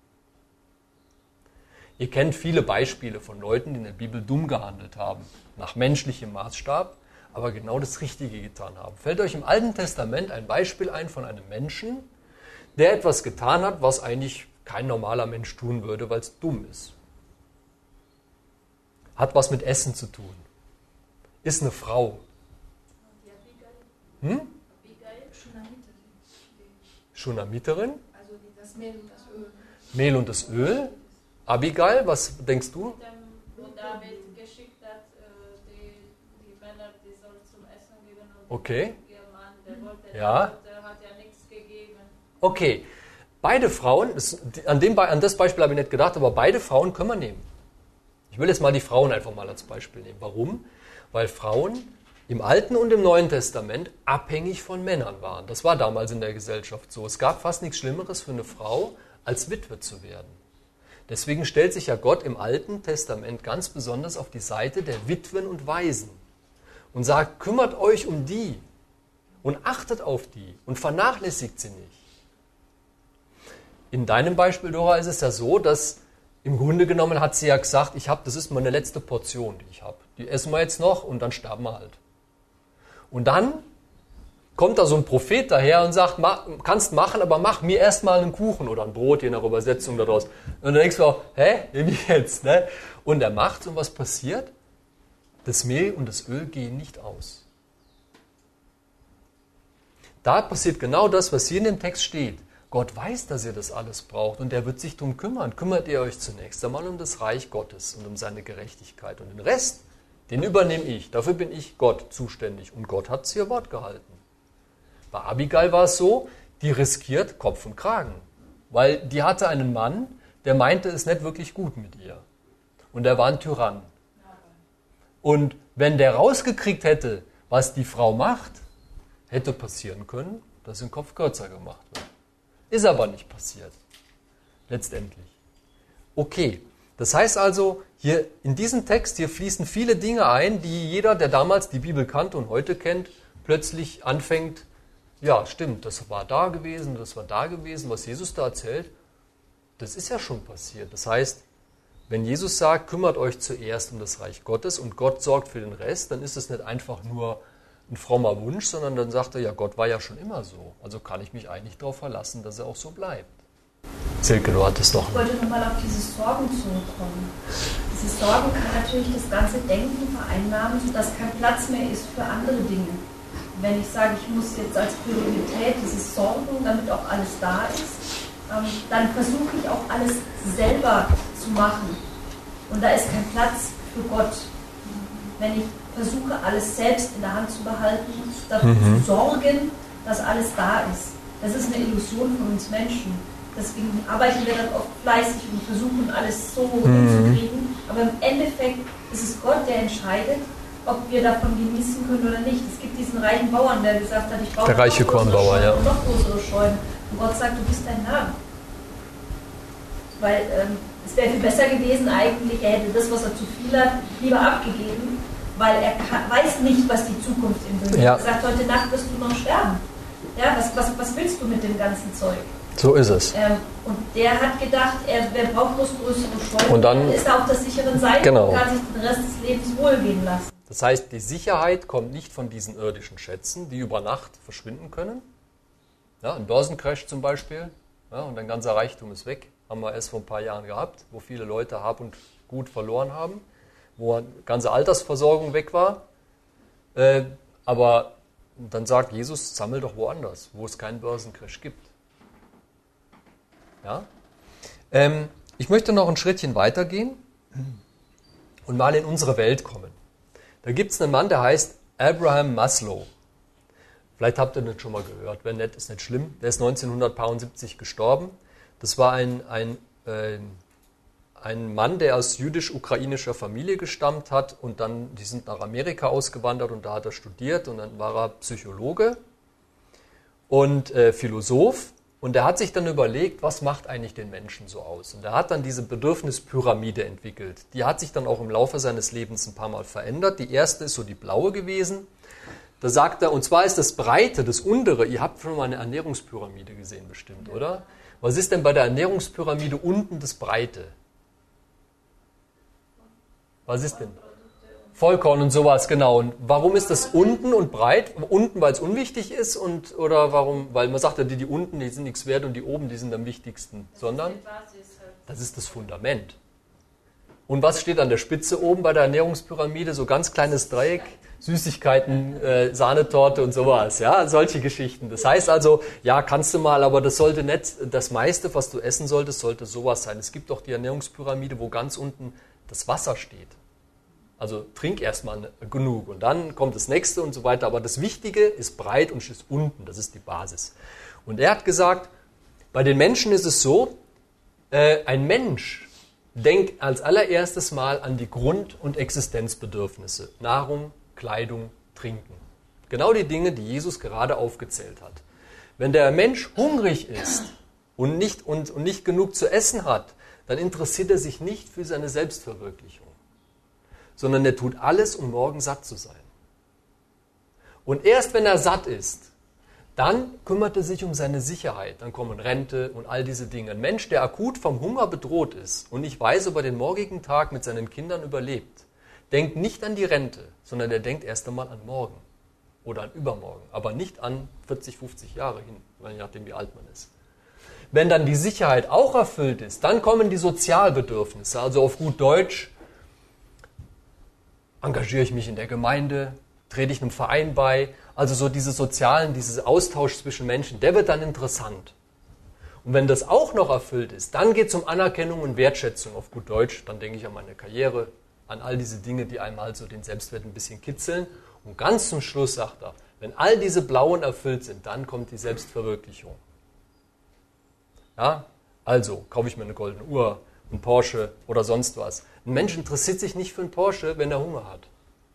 Ihr kennt viele Beispiele von Leuten, die in der Bibel dumm gehandelt haben, nach menschlichem Maßstab, aber genau das Richtige getan haben. Fällt euch im Alten Testament ein Beispiel ein von einem Menschen, der etwas getan hat, was eigentlich kein normaler Mensch tun würde, weil es dumm ist. Hat was mit Essen zu tun. Ist eine Frau. Schunamiterin? Also das Mehl und das Öl. Mehl und das Öl. Abigail, was denkst du? Wo David geschickt hat, die Männer, die sollen zum Essen geben. Und okay. Ihr Mann, der wollte ja. Der hat ja nichts gegeben. Okay. Beide Frauen, an das Beispiel habe ich nicht gedacht, aber beide Frauen können wir nehmen. Ich will jetzt mal die Frauen einfach mal als Beispiel nehmen. Warum? Weil Frauen im Alten und im Neuen Testament abhängig von Männern waren. Das war damals in der Gesellschaft so. Es gab fast nichts Schlimmeres für eine Frau, als Witwe zu werden. Deswegen stellt sich ja Gott im Alten Testament ganz besonders auf die Seite der Witwen und Waisen und sagt, kümmert euch um die und achtet auf die und vernachlässigt sie nicht. In deinem Beispiel, Dora, ist es ja so, dass im Grunde genommen hat sie ja gesagt, das ist meine letzte Portion, die ich habe. Die essen wir jetzt noch und dann sterben wir halt. Und dann kommt da so ein Prophet daher und sagt, kannst machen, aber mach mir erstmal einen Kuchen oder ein Brot, je nach Übersetzung daraus. Und dann denkst du auch, wie jetzt? Ne? Und er macht und was passiert? Das Mehl und das Öl gehen nicht aus. Da passiert genau das, was hier in dem Text steht. Gott weiß, dass ihr das alles braucht und er wird sich darum kümmern. Kümmert ihr euch zunächst einmal um das Reich Gottes und um seine Gerechtigkeit. Und den Rest, den übernehme ich. Dafür bin ich Gott zuständig. Und Gott hat ihr Wort gehalten. Bei Abigail war es so, die riskiert Kopf und Kragen. Weil die hatte einen Mann, der meinte es nicht wirklich gut mit ihr. Und er war ein Tyrann. Und wenn der rausgekriegt hätte, was die Frau macht, hätte passieren können, dass ein Kopf kürzer gemacht wird. Ist aber nicht passiert. Letztendlich. Okay, das heißt also, hier in diesem Text, hier fließen viele Dinge ein, die jeder, der damals die Bibel kannte und heute kennt, plötzlich anfängt, ja, stimmt, das war da gewesen, was Jesus da erzählt, das ist ja schon passiert. Das heißt, wenn Jesus sagt, kümmert euch zuerst um das Reich Gottes und Gott sorgt für den Rest, dann ist es nicht einfach nur ein frommer Wunsch, sondern dann sagt er, ja, Gott war ja schon immer so. Also kann ich mich eigentlich darauf verlassen, dass er auch so bleibt. Silke, du hattest noch. Ich wollte nochmal auf diese Sorgen zurückkommen. Diese Sorgen kann natürlich das ganze Denken vereinnahmen, sodass kein Platz mehr ist für andere Dinge. Wenn ich sage, ich muss jetzt als Priorität dieses Sorgen, damit auch alles da ist, dann versuche ich auch alles selber zu machen. Und da ist kein Platz für Gott. Wenn ich versuche, alles selbst in der Hand zu behalten, dafür zu sorgen, dass alles da ist. Das ist eine Illusion von uns Menschen. Deswegen arbeiten wir dann oft fleißig und versuchen, alles so hinzukriegen. Aber im Endeffekt ist es Gott, der entscheidet, ob wir davon genießen können oder nicht. Es gibt diesen reichen Bauern, der gesagt hat, ich baue noch größere Scheunen. Und Gott sagt, du bist ein Narr. Weil es wäre viel besser gewesen eigentlich, er hätte das, was er zu viel hat, lieber abgegeben, weil er weiß nicht, was die Zukunft ihm bringt. Er sagt, heute Nacht wirst du noch sterben. Ja, was willst du mit dem ganzen Zeug? So ist es. Und der hat gedacht, er braucht bloß größere Scheunen, und dann ist er auf der sicheren Seite und kann sich den Rest des Lebens wohlgehen lassen. Das heißt, die Sicherheit kommt nicht von diesen irdischen Schätzen, die über Nacht verschwinden können. Ja, ein Börsencrash zum Beispiel, ja, und dein ganzer Reichtum ist weg. Haben wir erst vor ein paar Jahren gehabt, wo viele Leute Hab und Gut verloren haben, wo eine ganze Altersversorgung weg war. Aber dann sagt Jesus, sammel doch woanders, wo es keinen Börsencrash gibt. Ja? Ich möchte noch ein Schrittchen weitergehen und mal in unsere Welt kommen. Da gibt es einen Mann, der heißt Abraham Maslow. Vielleicht habt ihr das schon mal gehört, wenn nicht, ist nicht schlimm. Der ist 1970 gestorben. Das war ein Mann, der aus jüdisch-ukrainischer Familie gestammt hat und dann, die sind nach Amerika ausgewandert und da hat er studiert und dann war er Psychologe und Philosoph und der hat sich dann überlegt, was macht eigentlich den Menschen so aus? Und er hat dann diese Bedürfnispyramide entwickelt. Die hat sich dann auch im Laufe seines Lebens ein paar Mal verändert. Die erste ist so die blaue gewesen. Da sagt er, und zwar ist das Breite, das Untere, ihr habt schon mal eine Ernährungspyramide gesehen bestimmt, oder? Was ist denn bei der Ernährungspyramide unten das Breite? Was ist denn? Vollkorn und sowas, genau. Und warum ist das unten und breit? Unten, weil es unwichtig ist oder warum? Weil man sagt ja, die unten, die sind nichts wert und die oben, die sind am wichtigsten. Sondern das ist das Fundament. Und was steht an der Spitze oben bei der Ernährungspyramide? So ganz kleines Dreieck, Süßigkeiten, Sahnetorte und sowas. Ja, solche Geschichten. Das heißt also, ja, kannst du mal, aber das sollte nicht, das meiste, was du essen solltest, sollte sowas sein. Es gibt auch die Ernährungspyramide, wo ganz unten das Wasser steht. Also trink erstmal genug und dann kommt das nächste und so weiter. Aber das Wichtige ist breit und ist unten, das ist die Basis. Und er hat gesagt, bei den Menschen ist es so, ein Mensch denkt als allererstes mal an die Grund- und Existenzbedürfnisse. Nahrung, Kleidung, Trinken. Genau die Dinge, die Jesus gerade aufgezählt hat. Wenn der Mensch hungrig ist und nicht genug zu essen hat, dann interessiert er sich nicht für seine Selbstverwirklichung, sondern er tut alles, um morgen satt zu sein. Und erst wenn er satt ist, dann kümmert er sich um seine Sicherheit. Dann kommen Rente und all diese Dinge. Ein Mensch, der akut vom Hunger bedroht ist und nicht weiß, ob er den morgigen Tag mit seinen Kindern überlebt, denkt nicht an die Rente, sondern er denkt erst einmal an morgen oder an übermorgen, aber nicht an 40, 50 Jahre hin, je nachdem wie alt man ist. Wenn dann die Sicherheit auch erfüllt ist, dann kommen die Sozialbedürfnisse. Also auf gut Deutsch, engagiere ich mich in der Gemeinde, trete ich einem Verein bei. Also so diese sozialen, dieses Austausch zwischen Menschen, der wird dann interessant. Und wenn das auch noch erfüllt ist, dann geht es um Anerkennung und Wertschätzung auf gut Deutsch. Dann denke ich an meine Karriere, an all diese Dinge, die einem halt so den Selbstwert ein bisschen kitzeln. Und ganz zum Schluss sagt er, wenn all diese Blauen erfüllt sind, dann kommt die Selbstverwirklichung. Ja? Also kaufe ich mir eine goldene Uhr, ein Porsche oder sonst was. Ein Mensch interessiert sich nicht für einen Porsche, wenn er Hunger hat.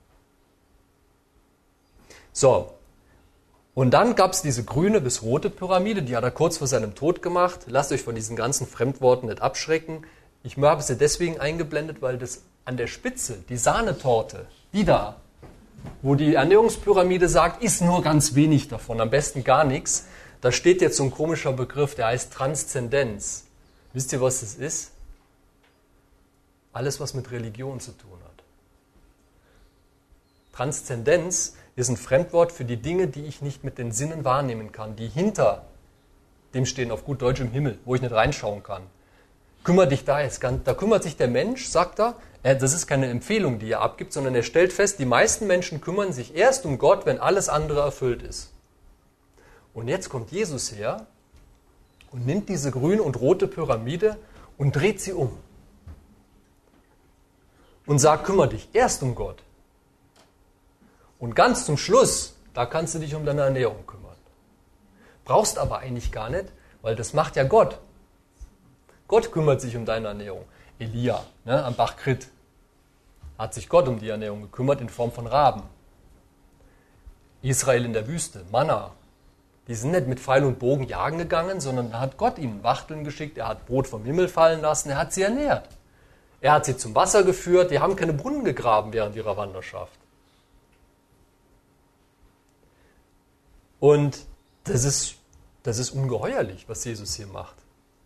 So, und dann gab es diese grüne bis rote Pyramide, die hat er kurz vor seinem Tod gemacht. Lasst euch von diesen ganzen Fremdworten nicht abschrecken. Ich habe sie deswegen eingeblendet, weil das an der Spitze, die Sahnetorte, die da, wo die Ernährungspyramide sagt, ist nur ganz wenig davon, am besten gar nichts. Da steht jetzt so ein komischer Begriff, der heißt Transzendenz. Wisst ihr, was das ist? Alles, was mit Religion zu tun hat. Transzendenz ist ein Fremdwort für die Dinge, die ich nicht mit den Sinnen wahrnehmen kann, die hinter dem stehen, auf gut Deutsch im Himmel, wo ich nicht reinschauen kann. Kümmere dich da jetzt. Da kümmert sich der Mensch, sagt er, das ist keine Empfehlung, die er abgibt, sondern er stellt fest, die meisten Menschen kümmern sich erst um Gott, wenn alles andere erfüllt ist. Und jetzt kommt Jesus her und nimmt diese grüne und rote Pyramide und dreht sie um. Und sagt, kümmere dich erst um Gott. Und ganz zum Schluss, da kannst du dich um deine Ernährung kümmern. Brauchst aber eigentlich gar nicht, weil das macht ja Gott. Gott kümmert sich um deine Ernährung. Elia, am Bach Krit, hat sich Gott um die Ernährung gekümmert in Form von Raben. Israel in der Wüste, Manna, die sind nicht mit Pfeil und Bogen jagen gegangen, sondern da hat Gott ihnen Wachteln geschickt, er hat Brot vom Himmel fallen lassen, er hat sie ernährt. Er hat sie zum Wasser geführt, die haben keine Brunnen gegraben während ihrer Wanderschaft. Und das ist ungeheuerlich, was Jesus hier macht.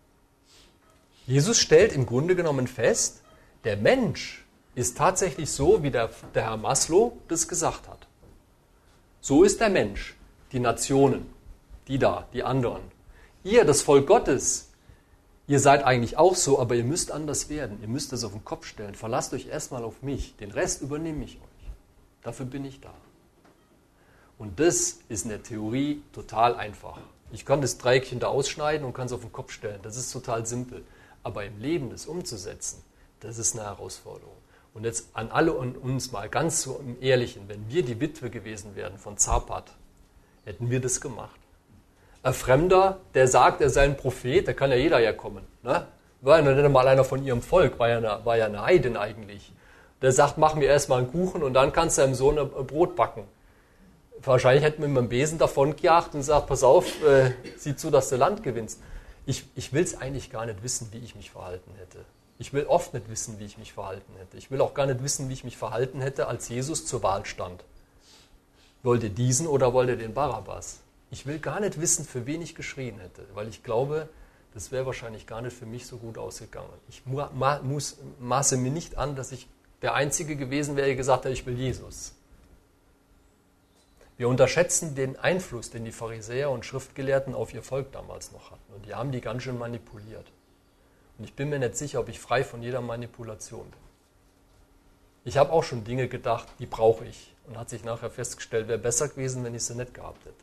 Jesus stellt im Grunde genommen fest, der Mensch ist tatsächlich so, wie der Herr Maslow das gesagt hat. So ist der Mensch, die Nationen, die anderen. Ihr, das Volk Gottes, ihr seid eigentlich auch so, aber ihr müsst anders werden. Ihr müsst das auf den Kopf stellen. Verlasst euch erstmal auf mich, den Rest übernehme ich euch. Dafür bin ich da. Und das ist in der Theorie total einfach. Ich kann das Dreieckchen da ausschneiden und kann es auf den Kopf stellen. Das ist total simpel. Aber im Leben das umzusetzen, das ist eine Herausforderung. Und jetzt an alle und uns mal ganz so im Ehrlichen, wenn wir die Witwe gewesen wären von Zapat, hätten wir das gemacht. Ein Fremder, der sagt, er sei ein Prophet, da kann ja jeder herkommen. Ne? War ja nicht mal einer von ihrem Volk, war ja eine Heidin eigentlich. Der sagt, mach mir erstmal einen Kuchen und dann kannst du deinem Sohn ein Brot backen. Wahrscheinlich hätten wir mit dem Besen davon gejagt und gesagt, pass auf, sieh zu, dass du Land gewinnst. Ich will es eigentlich gar nicht wissen, wie ich mich verhalten hätte. Ich will oft nicht wissen, wie ich mich verhalten hätte. Ich will auch gar nicht wissen, wie ich mich verhalten hätte, als Jesus zur Wahl stand. Wollt ihr diesen oder wollt ihr den Barabbas? Ich will gar nicht wissen, für wen ich geschrien hätte, weil ich glaube, das wäre wahrscheinlich gar nicht für mich so gut ausgegangen. Ich maße mir nicht an, dass ich der Einzige gewesen wäre, der gesagt hat, ich will Jesus. Wir unterschätzen den Einfluss, den die Pharisäer und Schriftgelehrten auf ihr Volk damals noch hatten. Und die haben die ganz schön manipuliert. Und ich bin mir nicht sicher, ob ich frei von jeder Manipulation bin. Ich habe auch schon Dinge gedacht, die brauche ich. Und hat sich nachher festgestellt, wäre besser gewesen, wenn ich sie nicht gehabt hätte.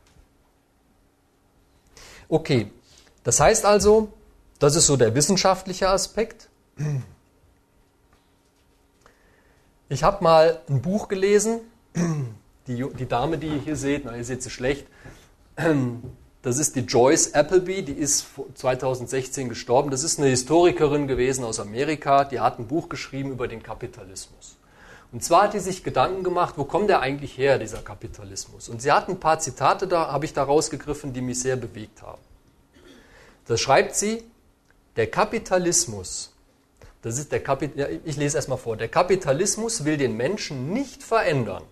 Okay, das heißt also, das ist so der wissenschaftliche Aspekt. Ich habe mal ein Buch gelesen, die Dame, die ihr hier seht, ihr seht sie schlecht, das ist die Joyce Appleby, die ist 2016 gestorben. Das ist eine Historikerin gewesen aus Amerika, die hat ein Buch geschrieben über den Kapitalismus. Und zwar hat die sich Gedanken gemacht, wo kommt der eigentlich her, dieser Kapitalismus? Und sie hat ein paar Zitate, habe ich da rausgegriffen, die mich sehr bewegt haben. Da schreibt sie, der Kapitalismus, ich lese erstmal vor, der Kapitalismus will den Menschen nicht verändern.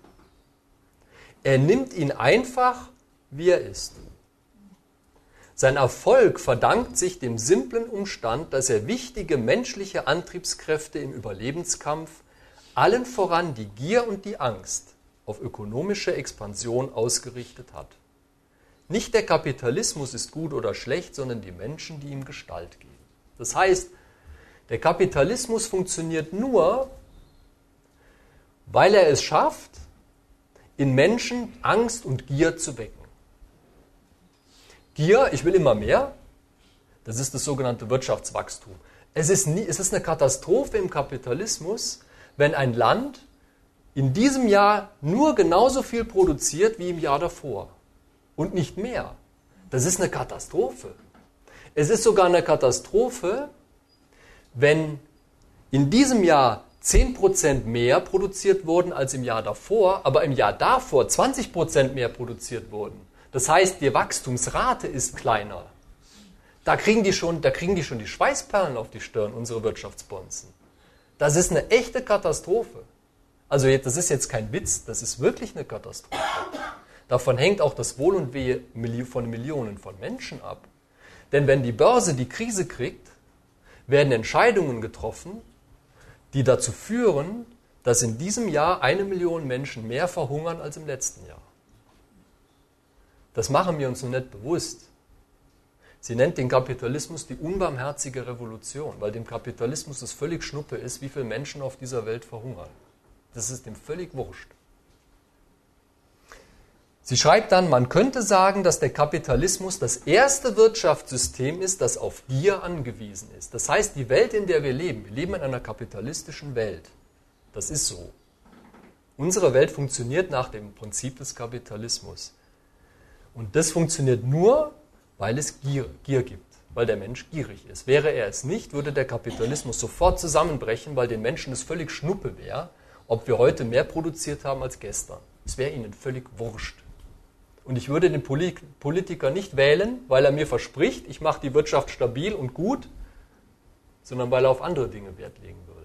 Er nimmt ihn einfach, wie er ist. Sein Erfolg verdankt sich dem simplen Umstand, dass er wichtige menschliche Antriebskräfte im Überlebenskampf, allen voran die Gier und die Angst, auf ökonomische Expansion ausgerichtet hat. Nicht der Kapitalismus ist gut oder schlecht, sondern die Menschen, die ihm Gestalt geben. Das heißt, der Kapitalismus funktioniert nur, weil er es schafft, in Menschen Angst und Gier zu wecken. Gier, ich will immer mehr, Das ist das sogenannte Wirtschaftswachstum. Es ist eine Katastrophe im Kapitalismus, wenn ein Land in diesem Jahr nur genauso viel produziert wie im Jahr davor und nicht mehr. Das ist eine Katastrophe. Es ist sogar eine Katastrophe, wenn in diesem Jahr 10% mehr produziert wurden als im Jahr davor, aber im Jahr davor 20% mehr produziert wurden. Das heißt, die Wachstumsrate ist kleiner. Da kriegen die schon die Schweißperlen auf die Stirn, unsere Wirtschaftsbonzen. Das ist eine echte Katastrophe. Also das ist jetzt kein Witz, das ist wirklich eine Katastrophe. Davon hängt auch das Wohl und Wehe von Millionen von Menschen ab. Denn wenn die Börse die Krise kriegt, werden Entscheidungen getroffen, die dazu führen, dass in diesem Jahr 1 Million Menschen mehr verhungern als im letzten Jahr. Das machen wir uns nur nicht bewusst. Sie nennt den Kapitalismus die unbarmherzige Revolution, weil dem Kapitalismus es völlig Schnuppe ist, wie viele Menschen auf dieser Welt verhungern. Das ist ihm völlig wurscht. Sie schreibt dann, man könnte sagen, dass der Kapitalismus das erste Wirtschaftssystem ist, das auf Gier angewiesen ist. Das heißt, die Welt, in der wir leben in einer kapitalistischen Welt. Das ist so. Unsere Welt funktioniert nach dem Prinzip des Kapitalismus. Und das funktioniert nur, weil es Gier gibt, weil der Mensch gierig ist. Wäre er es nicht, würde der Kapitalismus sofort zusammenbrechen, weil den Menschen es völlig Schnuppe wäre, ob wir heute mehr produziert haben als gestern. Es wäre ihnen völlig wurscht. Und ich würde den Politiker nicht wählen, weil er mir verspricht, ich mache die Wirtschaft stabil und gut, sondern weil er auf andere Dinge Wert legen würde.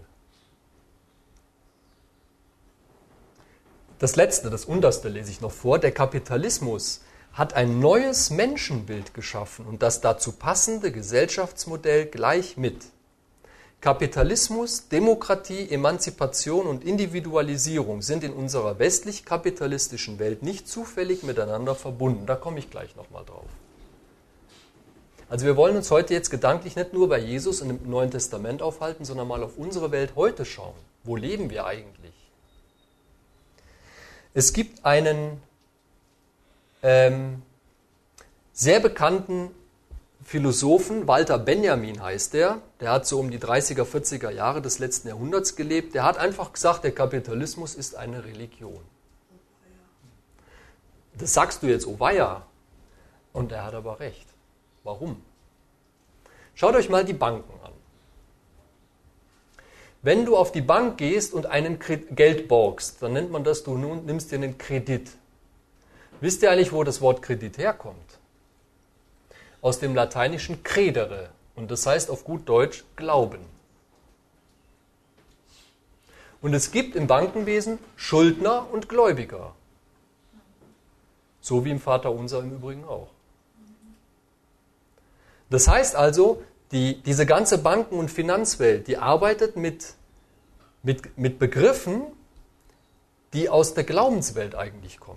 Das Letzte, das Unterste lese ich noch vor. Der Kapitalismus hat ein neues Menschenbild geschaffen und das dazu passende Gesellschaftsmodell gleich mit. Kapitalismus, Demokratie, Emanzipation und Individualisierung sind in unserer westlich-kapitalistischen Welt nicht zufällig miteinander verbunden. Da komme ich gleich nochmal drauf. Also wir wollen uns heute jetzt gedanklich nicht nur bei Jesus und im Neuen Testament aufhalten, sondern mal auf unsere Welt heute schauen. Wo leben wir eigentlich? Es gibt einen sehr bekannten Philosophen, Walter Benjamin heißt der hat so um die 30er, 40er Jahre des letzten Jahrhunderts gelebt, der hat einfach gesagt, der Kapitalismus ist eine Religion. Das sagst du jetzt, oh weia, und er hat aber recht. Warum? Schaut euch mal die Banken an. Wenn du auf die Bank gehst und einen Geld borgst, dann nennt man das, du nimmst dir einen Kredit. Wisst ihr eigentlich, wo das Wort Kredit herkommt? Aus dem lateinischen credere. Und das heißt auf gut Deutsch Glauben. Und es gibt im Bankenwesen Schuldner und Gläubiger. So wie im Vaterunser im Übrigen auch. Das heißt also, diese ganze Banken- und Finanzwelt, die arbeitet mit Begriffen, die aus der Glaubenswelt eigentlich kommen.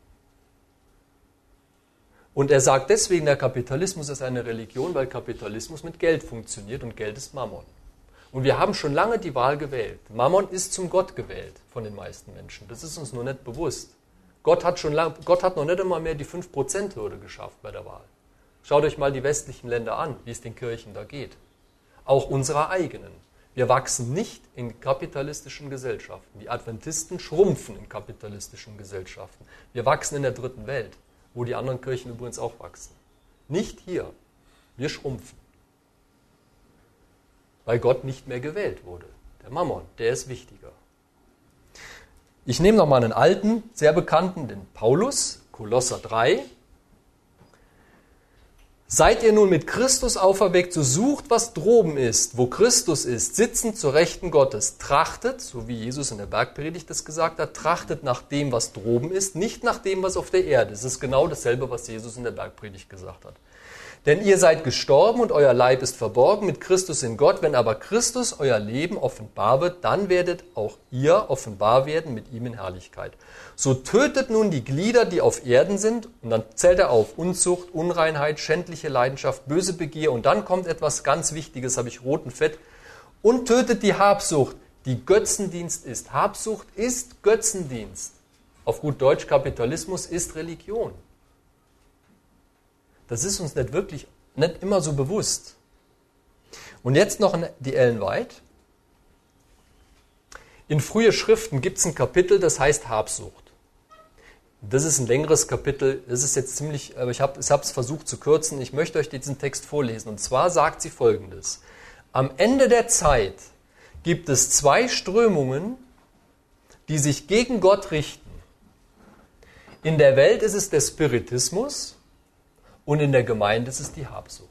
Und er sagt deswegen, der Kapitalismus ist eine Religion, weil Kapitalismus mit Geld funktioniert und Geld ist Mammon. Und wir haben schon lange die Wahl gewählt. Mammon ist zum Gott gewählt von den meisten Menschen. Das ist uns nur nicht bewusst. Gott hat noch nicht einmal mehr die 5%-Hürde geschafft bei der Wahl. Schaut euch mal die westlichen Länder an, wie es den Kirchen da geht. Auch unserer eigenen. Wir wachsen nicht in kapitalistischen Gesellschaften. Die Adventisten schrumpfen in kapitalistischen Gesellschaften. Wir wachsen in der dritten Welt, wo die anderen Kirchen übrigens auch wachsen. Nicht hier. Wir schrumpfen. Weil Gott nicht mehr gewählt wurde. Der Mammon, der ist wichtiger. Ich nehme nochmal einen alten, sehr bekannten, den Paulus, Kolosser 3. Seid ihr nun mit Christus auferweckt, so sucht, was droben ist, wo Christus ist, sitzend zur Rechten Gottes. Trachtet, so wie Jesus in der Bergpredigt das gesagt hat, trachtet nach dem, was droben ist, nicht nach dem, was auf der Erde ist. Es ist genau dasselbe, was Jesus in der Bergpredigt gesagt hat. Denn ihr seid gestorben und euer Leib ist verborgen mit Christus in Gott. Wenn aber Christus euer Leben offenbar wird, dann werdet auch ihr offenbar werden mit ihm in Herrlichkeit. So tötet nun die Glieder, die auf Erden sind, und dann zählt er auf, Unzucht, Unreinheit, schändliche Leidenschaft, böse Begier, und dann kommt etwas ganz Wichtiges, habe ich roten Fett, und tötet die Habsucht, die Götzendienst ist. Habsucht ist Götzendienst. Auf gut Deutsch, Kapitalismus ist Religion. Das ist uns nicht wirklich nicht immer so bewusst. Und jetzt noch die Ellen White. In frühe Schriften gibt es ein Kapitel, das heißt Habsucht. Das ist ein längeres Kapitel, das ist jetzt ziemlich, aber ich habe es versucht zu kürzen. Ich möchte euch diesen Text vorlesen. Und zwar sagt sie Folgendes. Am Ende der Zeit gibt es 2 Strömungen, die sich gegen Gott richten. In der Welt ist es der Spiritismus und in der Gemeinde ist es die Habsucht.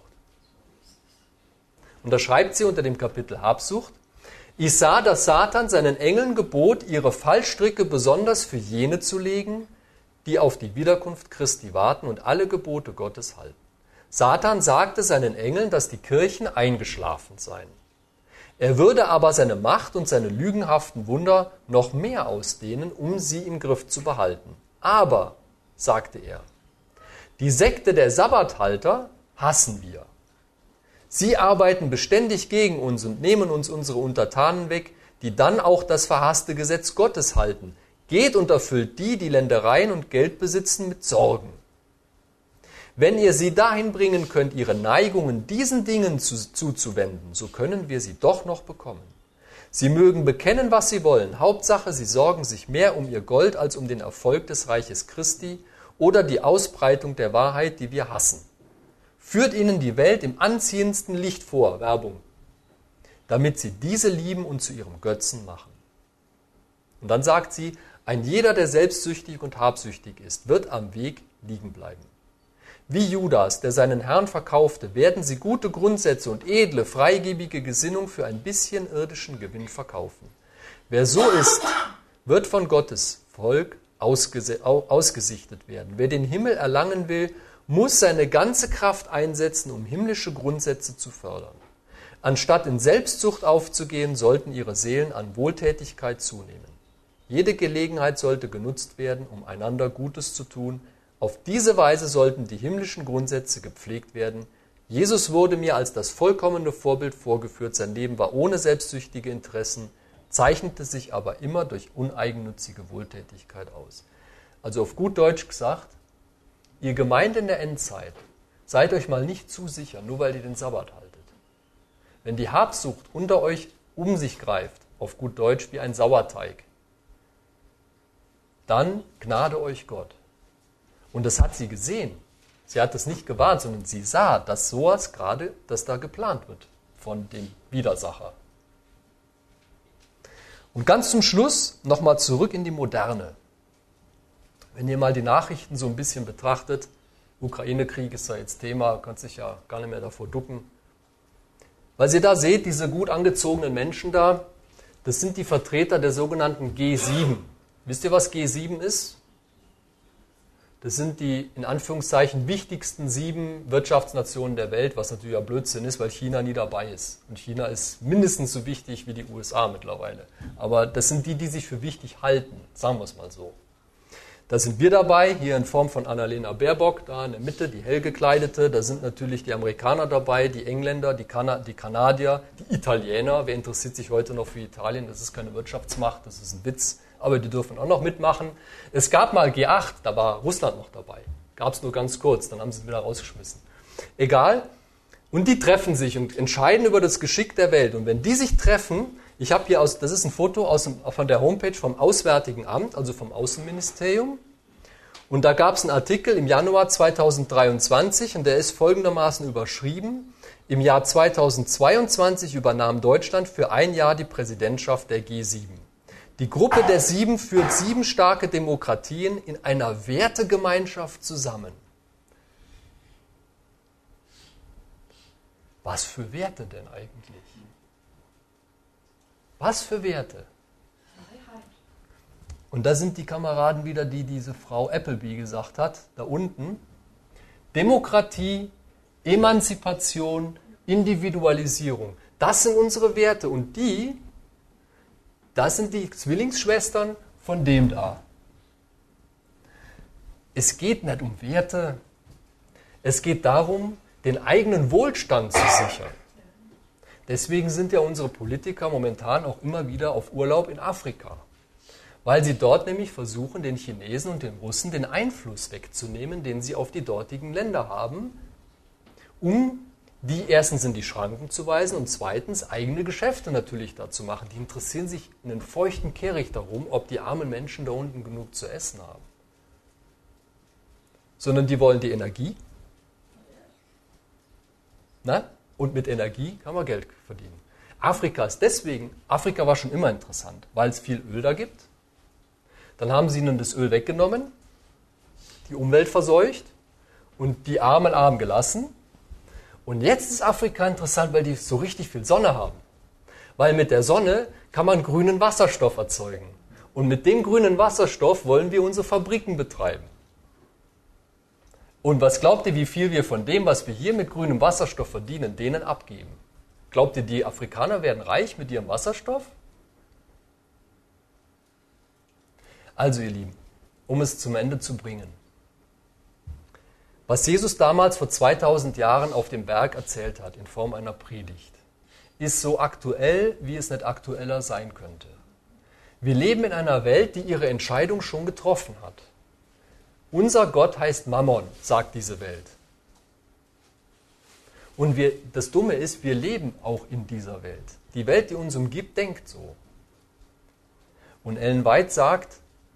Und da schreibt sie unter dem Kapitel Habsucht: Ich sah, dass Satan seinen Engeln gebot, ihre Fallstricke besonders für jene zu legen, die auf die Wiederkunft Christi warten und alle Gebote Gottes halten. Satan sagte seinen Engeln, dass die Kirchen eingeschlafen seien. Er würde aber seine Macht und seine lügenhaften Wunder noch mehr ausdehnen, um sie im Griff zu behalten. Aber, sagte er, die Sekte der Sabbathalter hassen wir. Sie arbeiten beständig gegen uns und nehmen uns unsere Untertanen weg, die dann auch das verhasste Gesetz Gottes halten. Geht und erfüllt die Ländereien und Geld besitzen, mit Sorgen. Wenn ihr sie dahin bringen könnt, ihre Neigungen diesen Dingen zuzuwenden, so können wir sie doch noch bekommen. Sie mögen bekennen, was sie wollen. Hauptsache, sie sorgen sich mehr um ihr Gold als um den Erfolg des Reiches Christi oder die Ausbreitung der Wahrheit, die wir hassen. Führt ihnen die Welt im anziehendsten Licht vor, Werbung, damit sie diese lieben und zu ihrem Götzen machen. Und dann sagt sie, ein jeder, der selbstsüchtig und habsüchtig ist, wird am Weg liegen bleiben. Wie Judas, der seinen Herrn verkaufte, werden sie gute Grundsätze und edle, freigebige Gesinnung für ein bisschen irdischen Gewinn verkaufen. Wer so ist, wird von Gottes Volk ausgesichtet werden. Wer den Himmel erlangen will, muss seine ganze Kraft einsetzen, um himmlische Grundsätze zu fördern. Anstatt in Selbstsucht aufzugehen, sollten ihre Seelen an Wohltätigkeit zunehmen. Jede Gelegenheit sollte genutzt werden, um einander Gutes zu tun. Auf diese Weise sollten die himmlischen Grundsätze gepflegt werden. Jesus wurde mir als das vollkommene Vorbild vorgeführt. Sein Leben war ohne selbstsüchtige Interessen, zeichnete sich aber immer durch uneigennützige Wohltätigkeit aus. Also auf gut Deutsch gesagt, ihr Gemeinde in der Endzeit, seid euch mal nicht zu sicher, nur weil ihr den Sabbat haltet. Wenn die Habsucht unter euch um sich greift, auf gut Deutsch wie ein Sauerteig, dann gnade euch Gott. Und das hat sie gesehen. Sie hat es nicht gewarnt, sondern sie sah, dass sowas gerade, dass da geplant wird von dem Widersacher. Und ganz zum Schluss nochmal zurück in die Moderne. Wenn ihr mal die Nachrichten so ein bisschen betrachtet, Ukraine-Krieg ist da jetzt Thema, kann sich ja gar nicht mehr davor ducken. Weil ihr da seht, diese gut angezogenen Menschen da, das sind die Vertreter der sogenannten G7. Wisst ihr, was G7 ist? Das sind die, in Anführungszeichen, wichtigsten 7 Wirtschaftsnationen der Welt, was natürlich ja Blödsinn ist, weil China nie dabei ist. Und China ist mindestens so wichtig wie die USA mittlerweile. Aber das sind die, die sich für wichtig halten, sagen wir es mal so. Da sind wir dabei, hier in Form von Annalena Baerbock, da in der Mitte, die hell gekleidete. Da sind natürlich die Amerikaner dabei, die Engländer, die Kanadier, die Italiener. Wer interessiert sich heute noch für Italien? Das ist keine Wirtschaftsmacht, das ist ein Witz. Aber die dürfen auch noch mitmachen. Es gab mal G8, da war Russland noch dabei. Gab es nur ganz kurz, dann haben sie es wieder rausgeschmissen. Egal. Und die treffen sich und entscheiden über das Geschick der Welt. Und wenn die sich treffen, ich habe hier, das ist ein Foto von der Homepage vom Auswärtigen Amt, also vom Außenministerium. Und da gab es einen Artikel im Januar 2023 und der ist folgendermaßen überschrieben. Im Jahr 2022 übernahm Deutschland für ein Jahr die Präsidentschaft der G7. Die Gruppe der 7 führt 7 starke Demokratien in einer Wertegemeinschaft zusammen. Was für Werte denn eigentlich? Was für Werte? Und da sind die Kameraden wieder, die diese Frau Appleby gesagt hat, da unten. Demokratie, Emanzipation, Individualisierung. Das sind unsere Werte und das sind die Zwillingsschwestern von dem da. Es geht nicht um Werte. Es geht darum, den eigenen Wohlstand zu sichern. Deswegen sind ja unsere Politiker momentan auch immer wieder auf Urlaub in Afrika. Weil sie dort nämlich versuchen, den Chinesen und den Russen den Einfluss wegzunehmen, den sie auf die dortigen Länder haben. um die erstens in die Schranken zu weisen und zweitens eigene Geschäfte natürlich da zu machen. Die interessieren sich in den feuchten Kehricht darum, ob die armen Menschen da unten genug zu essen haben. Sondern die wollen die Energie. Na? Und mit Energie kann man Geld verdienen. Afrika war schon immer interessant, weil es viel Öl da gibt. Dann haben sie ihnen das Öl weggenommen, die Umwelt verseucht und die Armen arm gelassen. Und jetzt ist Afrika interessant, weil die so richtig viel Sonne haben. Weil mit der Sonne kann man grünen Wasserstoff erzeugen. Und mit dem grünen Wasserstoff wollen wir unsere Fabriken betreiben. Und was glaubt ihr, wie viel wir von dem, was wir hier mit grünem Wasserstoff verdienen, denen abgeben? Glaubt ihr, die Afrikaner werden reich mit ihrem Wasserstoff? Also ihr Lieben, um es zum Ende zu bringen. Was Jesus damals vor 2000 Jahren auf dem Berg erzählt hat, in Form einer Predigt, ist so aktuell, wie es nicht aktueller sein könnte. Wir leben in einer Welt, die ihre Entscheidung schon getroffen hat. Unser Gott heißt Mammon, sagt diese Welt. Und das Dumme ist, wir leben auch in dieser Welt. Die Welt, die uns umgibt, denkt so. Und Ellen White sagt,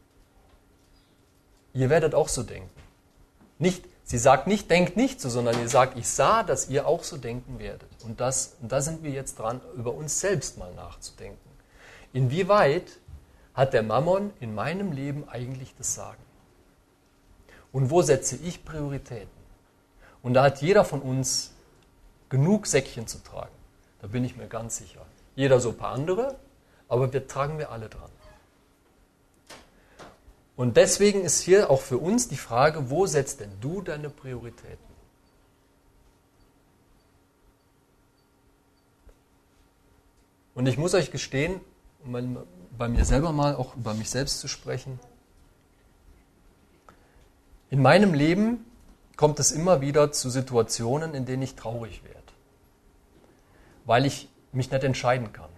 ihr werdet auch so denken. Sie sagt nicht, denkt nicht so, sondern sie sagt, ich sah, dass ihr auch so denken werdet. Und da sind wir jetzt dran, über uns selbst mal nachzudenken. Inwieweit hat der Mammon in meinem Leben eigentlich das Sagen? Und wo setze ich Prioritäten? Und da hat jeder von uns genug Säckchen zu tragen. Da bin ich mir ganz sicher. Jeder so ein paar andere, aber tragen wir alle dran. Und deswegen ist hier auch für uns die Frage, wo setzt denn du deine Prioritäten? Und ich muss euch gestehen, um bei mir selber mal auch über mich selbst zu sprechen, in meinem Leben kommt es immer wieder zu Situationen, in denen ich traurig werde, weil ich mich nicht entscheiden kann.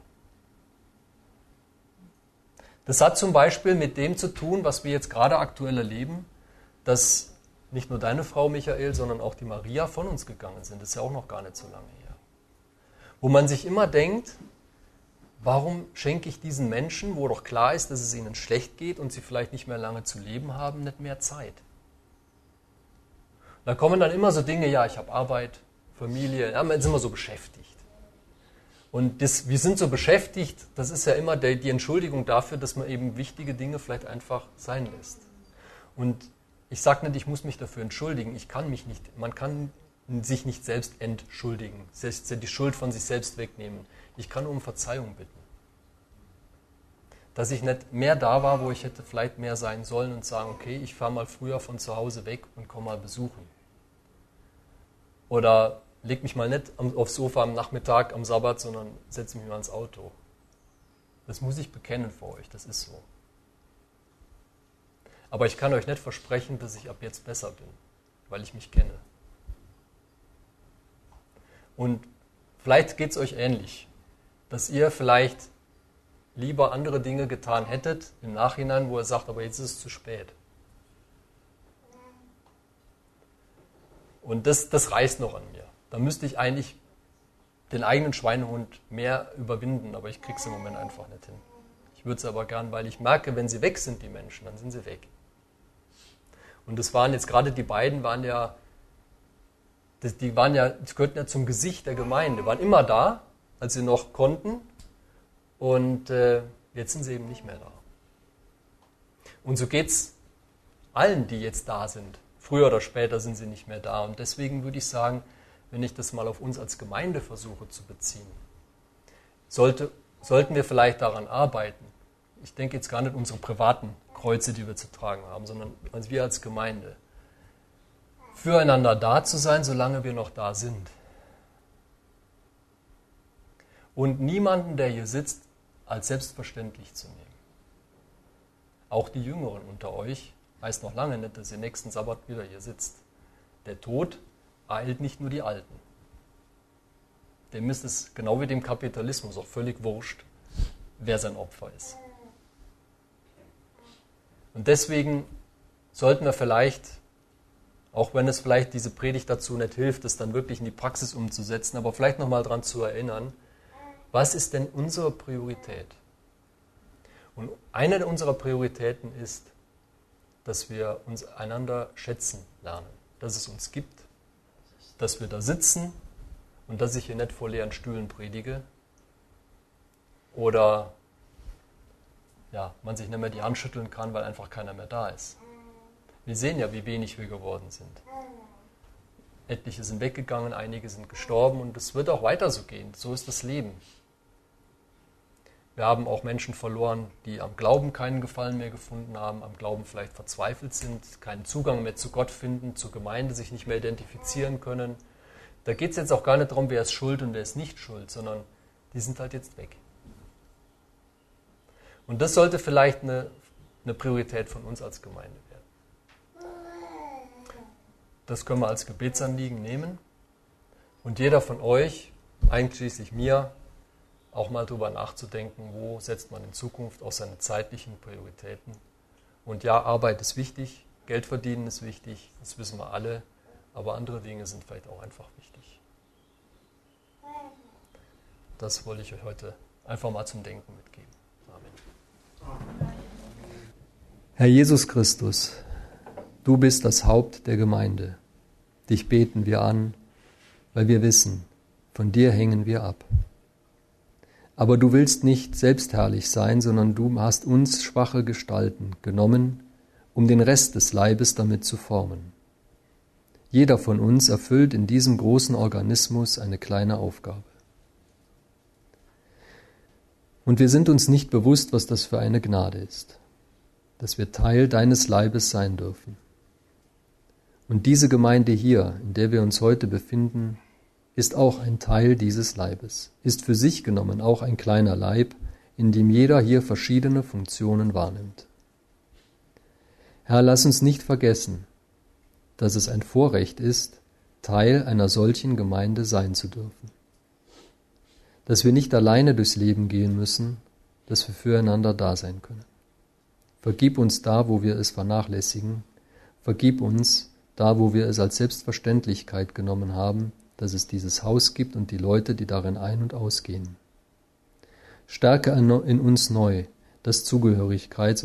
Das hat zum Beispiel mit dem zu tun, was wir jetzt gerade aktuell erleben, dass nicht nur deine Frau Michael, sondern auch die Maria von uns gegangen sind. Das ist ja auch noch gar nicht so lange her. Wo man sich immer denkt, warum schenke ich diesen Menschen, wo doch klar ist, dass es ihnen schlecht geht und sie vielleicht nicht mehr lange zu leben haben, nicht mehr Zeit? Da kommen dann immer so Dinge, ja, ich habe Arbeit, Familie, ja, man ist immer so beschäftigt. Und wir sind so beschäftigt, das ist ja immer die Entschuldigung dafür, dass man eben wichtige Dinge vielleicht einfach sein lässt. Und ich sage nicht, ich muss mich dafür entschuldigen, man kann sich nicht selbst entschuldigen, die Schuld von sich selbst wegnehmen. Ich kann um Verzeihung bitten. Dass ich nicht mehr da war, wo ich hätte vielleicht mehr sein sollen und sagen, okay, ich fahre mal früher von zu Hause weg und komme mal besuchen. Oder leg mich mal nicht aufs Sofa am Nachmittag, am Sabbat, sondern setze mich mal ins Auto. Das muss ich bekennen vor euch, das ist so. Aber ich kann euch nicht versprechen, dass ich ab jetzt besser bin, weil ich mich kenne. Und vielleicht geht es euch ähnlich, dass ihr vielleicht lieber andere Dinge getan hättet im Nachhinein, wo ihr sagt, aber jetzt ist es zu spät. Und das reißt noch an mir. Da müsste ich eigentlich den eigenen Schweinehund mehr überwinden, aber ich kriege es im Moment einfach nicht hin. Ich würde es aber gern, weil ich merke, wenn sie weg sind, die Menschen, dann sind sie weg. Und das waren jetzt gerade die beiden, die gehörten ja zum Gesicht der Gemeinde, waren immer da, als sie noch konnten, und jetzt sind sie eben nicht mehr da. Und so geht es allen, die jetzt da sind. Früher oder später sind sie nicht mehr da. Und deswegen würde ich sagen, wenn ich das mal auf uns als Gemeinde versuche zu beziehen, sollten wir vielleicht daran arbeiten. Ich denke jetzt gar nicht unsere privaten Kreuze, die wir zu tragen haben, sondern wir als Gemeinde. Füreinander da zu sein, solange wir noch da sind. Und niemanden, der hier sitzt, als selbstverständlich zu nehmen. Auch die Jüngeren unter euch heißt noch lange nicht, dass ihr nächsten Sabbat wieder hier sitzt. Der Tod ereilt nicht nur die Alten. Dem ist es, genau wie dem Kapitalismus, auch völlig wurscht, wer sein Opfer ist. Und deswegen sollten wir vielleicht Auch wenn es vielleicht diese Predigt dazu nicht hilft, das dann wirklich in die Praxis umzusetzen, aber vielleicht nochmal daran zu erinnern, was ist denn unsere Priorität? Und eine unserer Prioritäten ist, dass wir uns einander schätzen lernen, dass es uns gibt, dass wir da sitzen und dass ich hier nicht vor leeren Stühlen predige oder man sich nicht mehr die Hand schütteln kann, weil einfach keiner mehr da ist. Wir sehen ja, wie wenig wir geworden sind. Etliche sind weggegangen, einige sind gestorben und es wird auch weiter so gehen. So ist das Leben. Wir haben auch Menschen verloren, die am Glauben keinen Gefallen mehr gefunden haben, am Glauben vielleicht verzweifelt sind, keinen Zugang mehr zu Gott finden, zur Gemeinde sich nicht mehr identifizieren können. Da geht es jetzt auch gar nicht darum, wer ist schuld und wer ist nicht schuld, sondern die sind halt jetzt weg. Und das sollte vielleicht eine Priorität von uns als Gemeinde werden. Das können wir als Gebetsanliegen nehmen und jeder von euch, einschließlich mir, auch mal drüber nachzudenken, wo setzt man in Zukunft auch seine zeitlichen Prioritäten. Und ja, Arbeit ist wichtig, Geld verdienen ist wichtig, das wissen wir alle, aber andere Dinge sind vielleicht auch einfach wichtig. Das wollte ich euch heute einfach mal zum Denken mitgeben. Amen. Herr Jesus Christus, du bist das Haupt der Gemeinde. Dich beten wir an, weil wir wissen, von dir hängen wir ab. Aber du willst nicht selbstherrlich sein, sondern du hast uns schwache Gestalten genommen, um den Rest des Leibes damit zu formen. Jeder von uns erfüllt in diesem großen Organismus eine kleine Aufgabe. Und wir sind uns nicht bewusst, was das für eine Gnade ist, dass wir Teil deines Leibes sein dürfen. Und diese Gemeinde hier, in der wir uns heute befinden, ist auch ein Teil dieses Leibes, ist für sich genommen auch ein kleiner Leib, in dem jeder hier verschiedene Funktionen wahrnimmt. Herr, lass uns nicht vergessen, dass es ein Vorrecht ist, Teil einer solchen Gemeinde sein zu dürfen. Dass wir nicht alleine durchs Leben gehen müssen, dass wir füreinander da sein können. Vergib uns da, wo wir es vernachlässigen. Vergib uns da, wo wir es als Selbstverständlichkeit genommen haben, dass es dieses Haus gibt und die Leute, die darin ein- und ausgehen. Stärke in uns neu das Zugehörigkeits-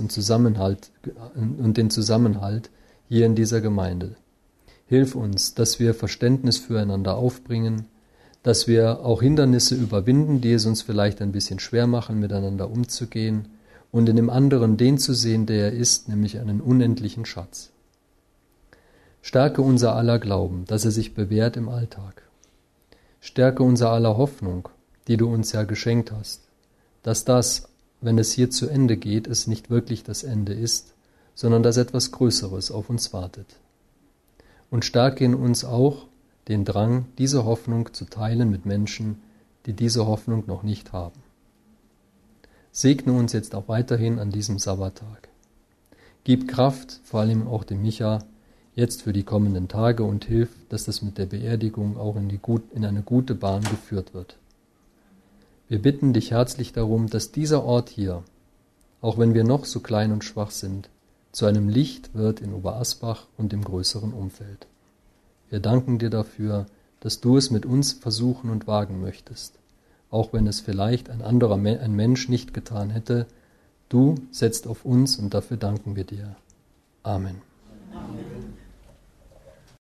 und den Zusammenhalt hier in dieser Gemeinde. Hilf uns, dass wir Verständnis füreinander aufbringen, dass wir auch Hindernisse überwinden, die es uns vielleicht ein bisschen schwer machen, miteinander umzugehen und in dem anderen den zu sehen, der er ist, nämlich einen unendlichen Schatz. Stärke unser aller Glauben, dass er sich bewährt im Alltag. Stärke unser aller Hoffnung, die du uns ja geschenkt hast, dass das, wenn es hier zu Ende geht, es nicht wirklich das Ende ist, sondern dass etwas Größeres auf uns wartet. Und stärke in uns auch den Drang, diese Hoffnung zu teilen mit Menschen, die diese Hoffnung noch nicht haben. Segne uns jetzt auch weiterhin an diesem Sabbattag. Gib Kraft, vor allem auch dem Micha, jetzt für die kommenden Tage und hilf, dass das mit der Beerdigung auch in eine gute Bahn geführt wird. Wir bitten dich herzlich darum, dass dieser Ort hier, auch wenn wir noch so klein und schwach sind, zu einem Licht wird in Oberasbach und im größeren Umfeld. Wir danken dir dafür, dass du es mit uns versuchen und wagen möchtest, auch wenn es vielleicht ein Mensch nicht getan hätte. Du setzt auf uns und dafür danken wir dir. Amen. Amen.